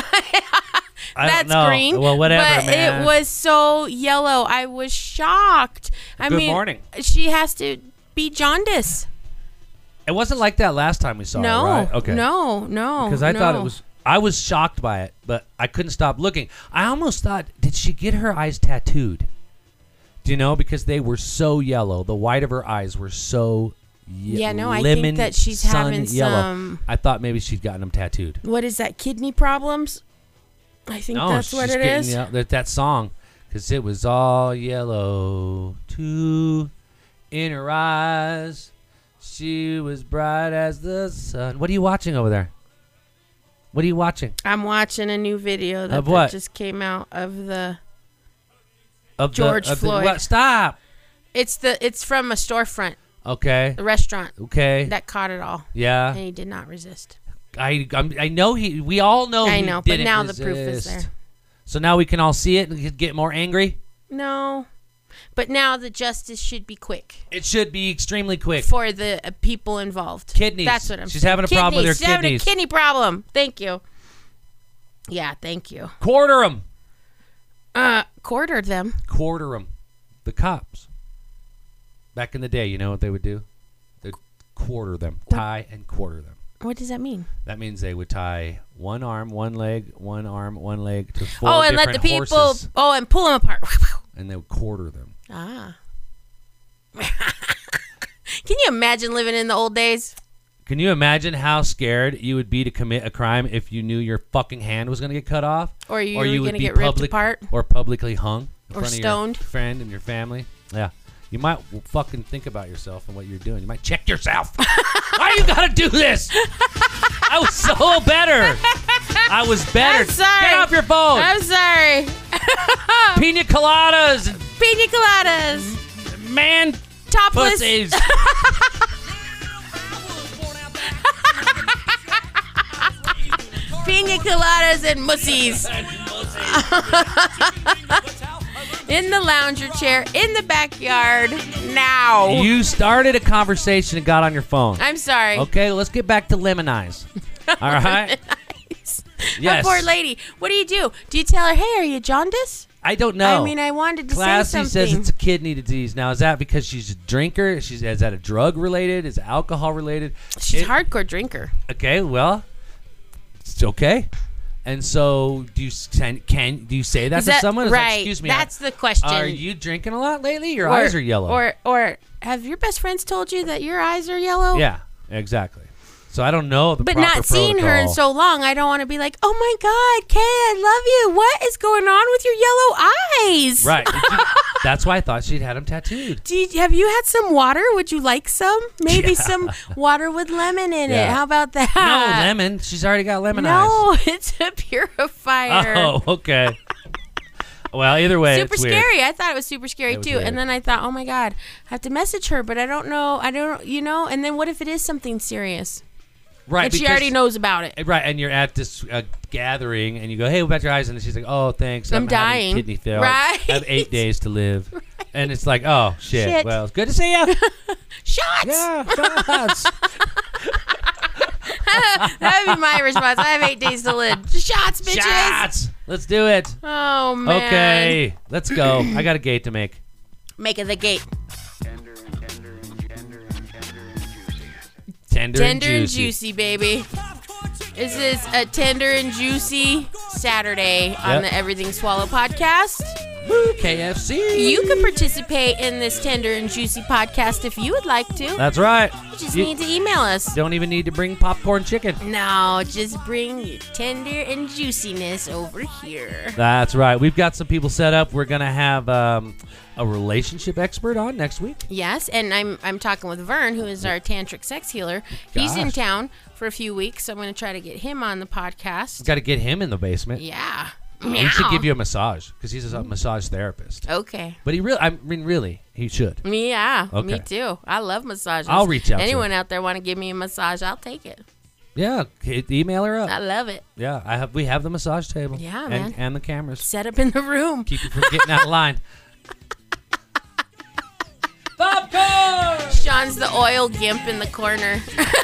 I That's don't know. green. Well, whatever, but man. it was so yellow. I was shocked. I Good mean, morning. she has to be jaundice. It wasn't like that last time we saw no, her, right? Okay. no, no. Because I thought it no. was. I was shocked by it, but I couldn't stop looking. I almost thought, did she get her eyes tattooed? Do you know? Because they were so yellow. The white of her eyes were so ye- Yeah, no, I lemon think that she's sun having yellow. some- I thought maybe she'd gotten them tattooed. What is that? Kidney problems? I think No, that's what she's it getting is. the- that, that song, because it was all yellow too in her eyes. She was bright as the sun. What are you watching over there? What are you watching? I'm watching a new video that, Of what? that just came out of the Of the- George of the- Floyd. what? Stop. It's the it's from a storefront, Okay. the restaurant. Okay. That caught it all. Yeah. And he did not resist. I I'm, I know he. We all know. I he know, but didn't now the proof is resist. there. So now we can all see it and get more angry. No. But now the justice should be quick It should be extremely quick. for the uh, people involved. Kidneys. That's what I'm She's saying. having a problem with her She's having a kidneys. kidney problem. Thank you. Yeah, thank you. Quarter them. Uh, quartered them. Quarter them. The cops. Back in the day, you know what they would do? They'd quarter them. Tie and quarter them. What does that mean? That means they would tie one arm, one leg, one arm, one leg to four Oh, and let the different people. horses, Oh, and pull them apart. and they would quarter them. Ah. Can you imagine living in the old days? Can you imagine how scared you would be to commit a crime if you knew your fucking hand was going to get cut off? Or you or were you would gonna be get ripped public, apart? Or publicly hung in Or front stoned? of your friend and your family? Yeah. You might w- fucking think about yourself and what you're doing. You might check yourself. Why you got to do this? I was so better. I was better. I'm sorry. Get off your phone. I'm sorry. Pina coladas. and Pina coladas. Man. Topless. Pussies. Pina coladas and mussies. In the lounger chair, in the backyard, now. You started a conversation and got on your phone. I'm sorry. Okay, let's get back to lemonize. All right? Nice. Yes. A poor lady. What do you do? Do you tell her, hey, are you jaundiced? I don't know. I mean, I wanted to Classy say something. says it's a kidney disease. Now, is that because she's a drinker? She's is that a drug related? Is it alcohol related? She's It- a hardcore drinker. Okay, well, it's okay. And so, do you can, can do you say that Is to that- someone? It's like, right, excuse me. that's I- the question. Are you drinking a lot lately? Your Or- eyes are yellow. Or, or have your best friends told you that your eyes are yellow? yeah, exactly. So I don't know the But proper not seeing her in protocol. so long, I don't want to be like, oh my God, Kay, I love you. What is going on with your yellow eyes? Right. Did you- that's why I thought she'd had them tattooed. Do you, have you had some water? Would you like some? Maybe Yeah. some water with lemon in it. Yeah. How about that? No lemon. She's already got lemon No, eyes. it's a purifier. Oh, okay. Well, either way, super it's weird. scary. I thought it was super scary It was too. weird. And then I thought, oh my God, I have to message her, but I don't know. I don't, you know. And then what if it is something serious? Right, And she because- already knows about it. Right, and you're at this uh, gathering, and you go, "Hey, what about your eyes?" And she's like, "Oh, thanks. I'm I'm, having dying." kidney failure. Right. I have eight days to live." And it's like, "Oh shit. Shit. Well, it's good to see you." Shots. Yeah, shots. That would be my response. I have eight days to live. Shots, bitches. Shots. Let's do it. Oh man. Okay, let's go. I got a gate to make. Make it the gate. Tender, Tender and and juicy. juicy, baby. This is a tender and juicy Saturday on Yep. the Everything Swallow podcast. Woo, K F C. You can participate in this tender and juicy podcast if you would like to. That's right. You just You need to email us. don't even need to bring popcorn chicken. No, just bring your tender and juiciness over here. That's right. We've got some people set up. We're gonna have um, a relationship expert on next week. Yes, and I'm I'm talking with Vern, who is our tantric sex healer. He's in Gosh. town for a few weeks, so I'm going to try to get him on the podcast. Got to get him in the basement. Yeah. He should Meow. give you a massage because he's a massage therapist. Okay. But he really, I mean, really, he should. Yeah, me Okay. too. I love massages. I'll reach out to Anyone him. out there want to give me a massage, I'll take it. Yeah, k- email her up. I love it. Yeah, I have. We have the massage table. Yeah, and, man. and the cameras. Set up in the room. Keep you from getting out of line. Popcorn! Sean's the oil gimp in the corner.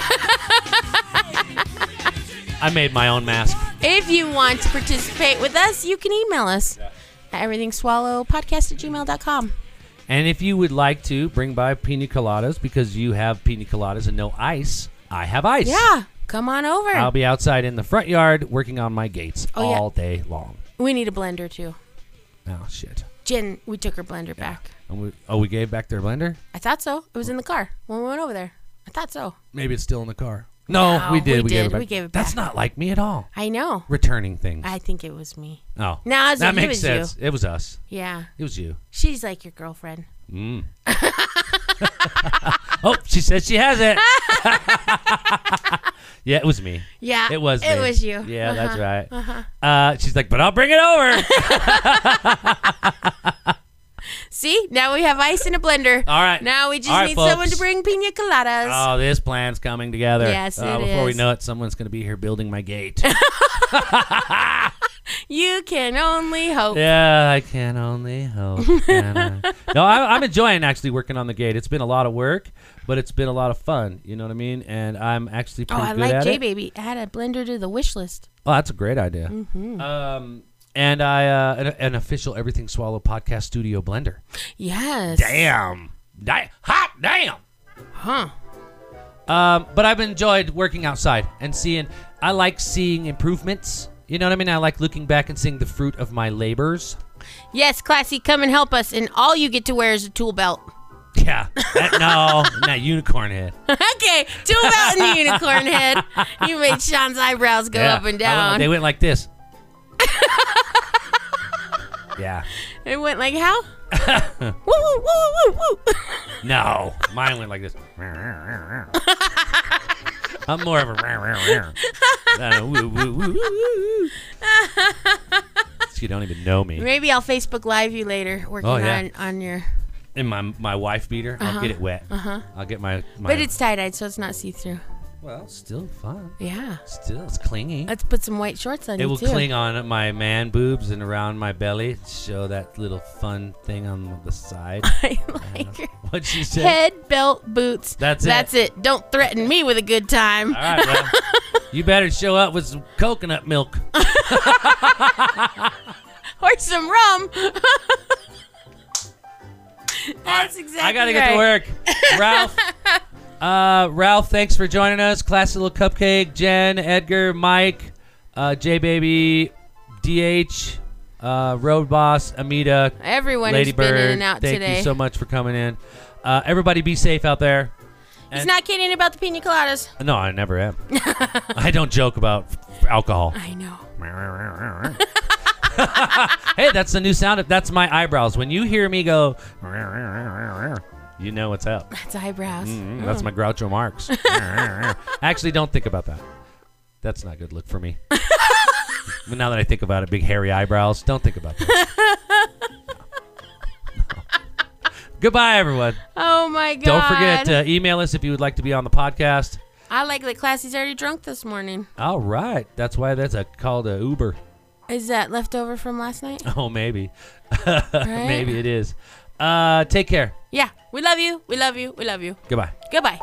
I made my own mask. If you want to participate with us, you can email us at everythingswallowpodcast at gmail dot com. And if you would like to bring by pina coladas because you have pina coladas and no ice, I have ice. Yeah, come on over. I'll be outside in the front yard working on my gates Oh, yeah. all day long. We need a blender too. Oh, shit. Jen, we took her blender back. And we, oh, we gave back their blender? I thought so. It was in the car when we went over there. I thought so. Maybe it's still in the car. No, No, we did. we We, gave did. it back. We gave it That's back. not like me at all. I know. Returning things. I think it was me. Oh. No, it's- that it makes was sense. you. It was us. Yeah. It was you. She's like your girlfriend. Mm. Oh, she says she has it. Yeah, it was me. Yeah, it was. It me. was you. Yeah, Uh-huh. that's right. Uh-huh. Uh, she's like, but I'll bring it over. See, now we have ice in a blender. All right. Now we just All right, need folks. someone to bring pina coladas. Oh, this plan's coming together. Yes, uh, it Before we is. know it, someone's going to be here building my gate. You can only hope. Yeah, I can only hope. Can I? No, I, I'm enjoying actually working on the gate. It's been a lot of work, but it's been a lot of fun. You know what I mean? And I'm actually Oh, pretty I good like at J it. Baby. Add a blender to the wish list. Oh, that's a great idea. Mhm. Um, and I uh, an, an official Everything Swallow podcast studio blender. Yes. Damn. Di- hot damn. Huh. Um, but I've enjoyed working outside and seeing. I like seeing improvements. You know what I mean? I like looking back and seeing the fruit of my labors. Yes, Classy, come and help us, and all you get to wear is a tool belt. Yeah. That, no, not unicorn head. Okay, tool belt and the unicorn head. You made Sean's eyebrows go Yeah. up and I went- down. they went like this. Yeah. It went like how? woo, woo, woo, woo, woo. No, mine went like this. I'm more of a. Uh, woo, woo, woo, woo. You don't even know me. Maybe I'll Facebook Live you later, working Oh, yeah. on, on your. In my my wife beater, I'll Uh-huh. get it wet. Uh-huh. I'll get my. my But it's tie dyed, so it's not see through. well, still fun. Yeah. Still, it's clingy. Let's put some white shorts on It you will too. cling on my man boobs and around my belly. Show that little fun thing on the side. I like her. What'd she say? Head, belt, boots. That's it. That's it. Don't threaten me with a good time. All right, well, you better show up with some coconut milk. Or some rum. That's exactly I gotta get right. to work. Ralph. Uh, Ralph, thanks for joining us. Classy Little Cupcake, Jen, Edgar, Mike, uh, J Baby, D H, uh, Road Boss, Amita, Everyone Lady who's been Bird. in and out Thank today. you so much for coming in. Uh, everybody be safe out there. He's And- not kidding about the pina coladas. No, I never am. I don't joke about f- alcohol. I know. Hey, that's the new sound. Of, that's my eyebrows. When you hear me go, you know what's up. That's eyebrows. Mm, Oh. that's my Groucho Marx. Actually, don't think about that. That's not a good look for me. But now that I think about it, big hairy eyebrows. Don't think about that. No. No. Goodbye, everyone. Oh my god. Don't forget to email us if you would like to be on the podcast. I like that Classy's already drunk this morning. All right. That's why that's a called a Uber. Is that leftover from last night? Oh, maybe. Maybe it is. Uh, take care. Yeah. We love you. We love you. We love you. Goodbye. Goodbye.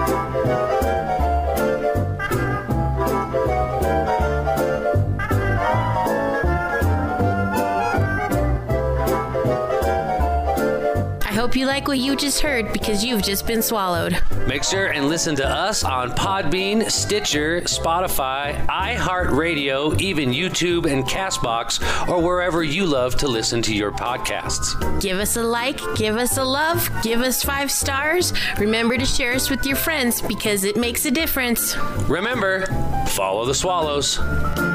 I hope you like what you just heard because you've just been swallowed. Make sure and listen to us on Podbean, Stitcher, Spotify, iHeartRadio, even YouTube and CastBox, or wherever you love to listen to your podcasts. Give us a like, give us a love, give us five stars. Remember to share us with your friends because it makes a difference. Remember, follow the swallows.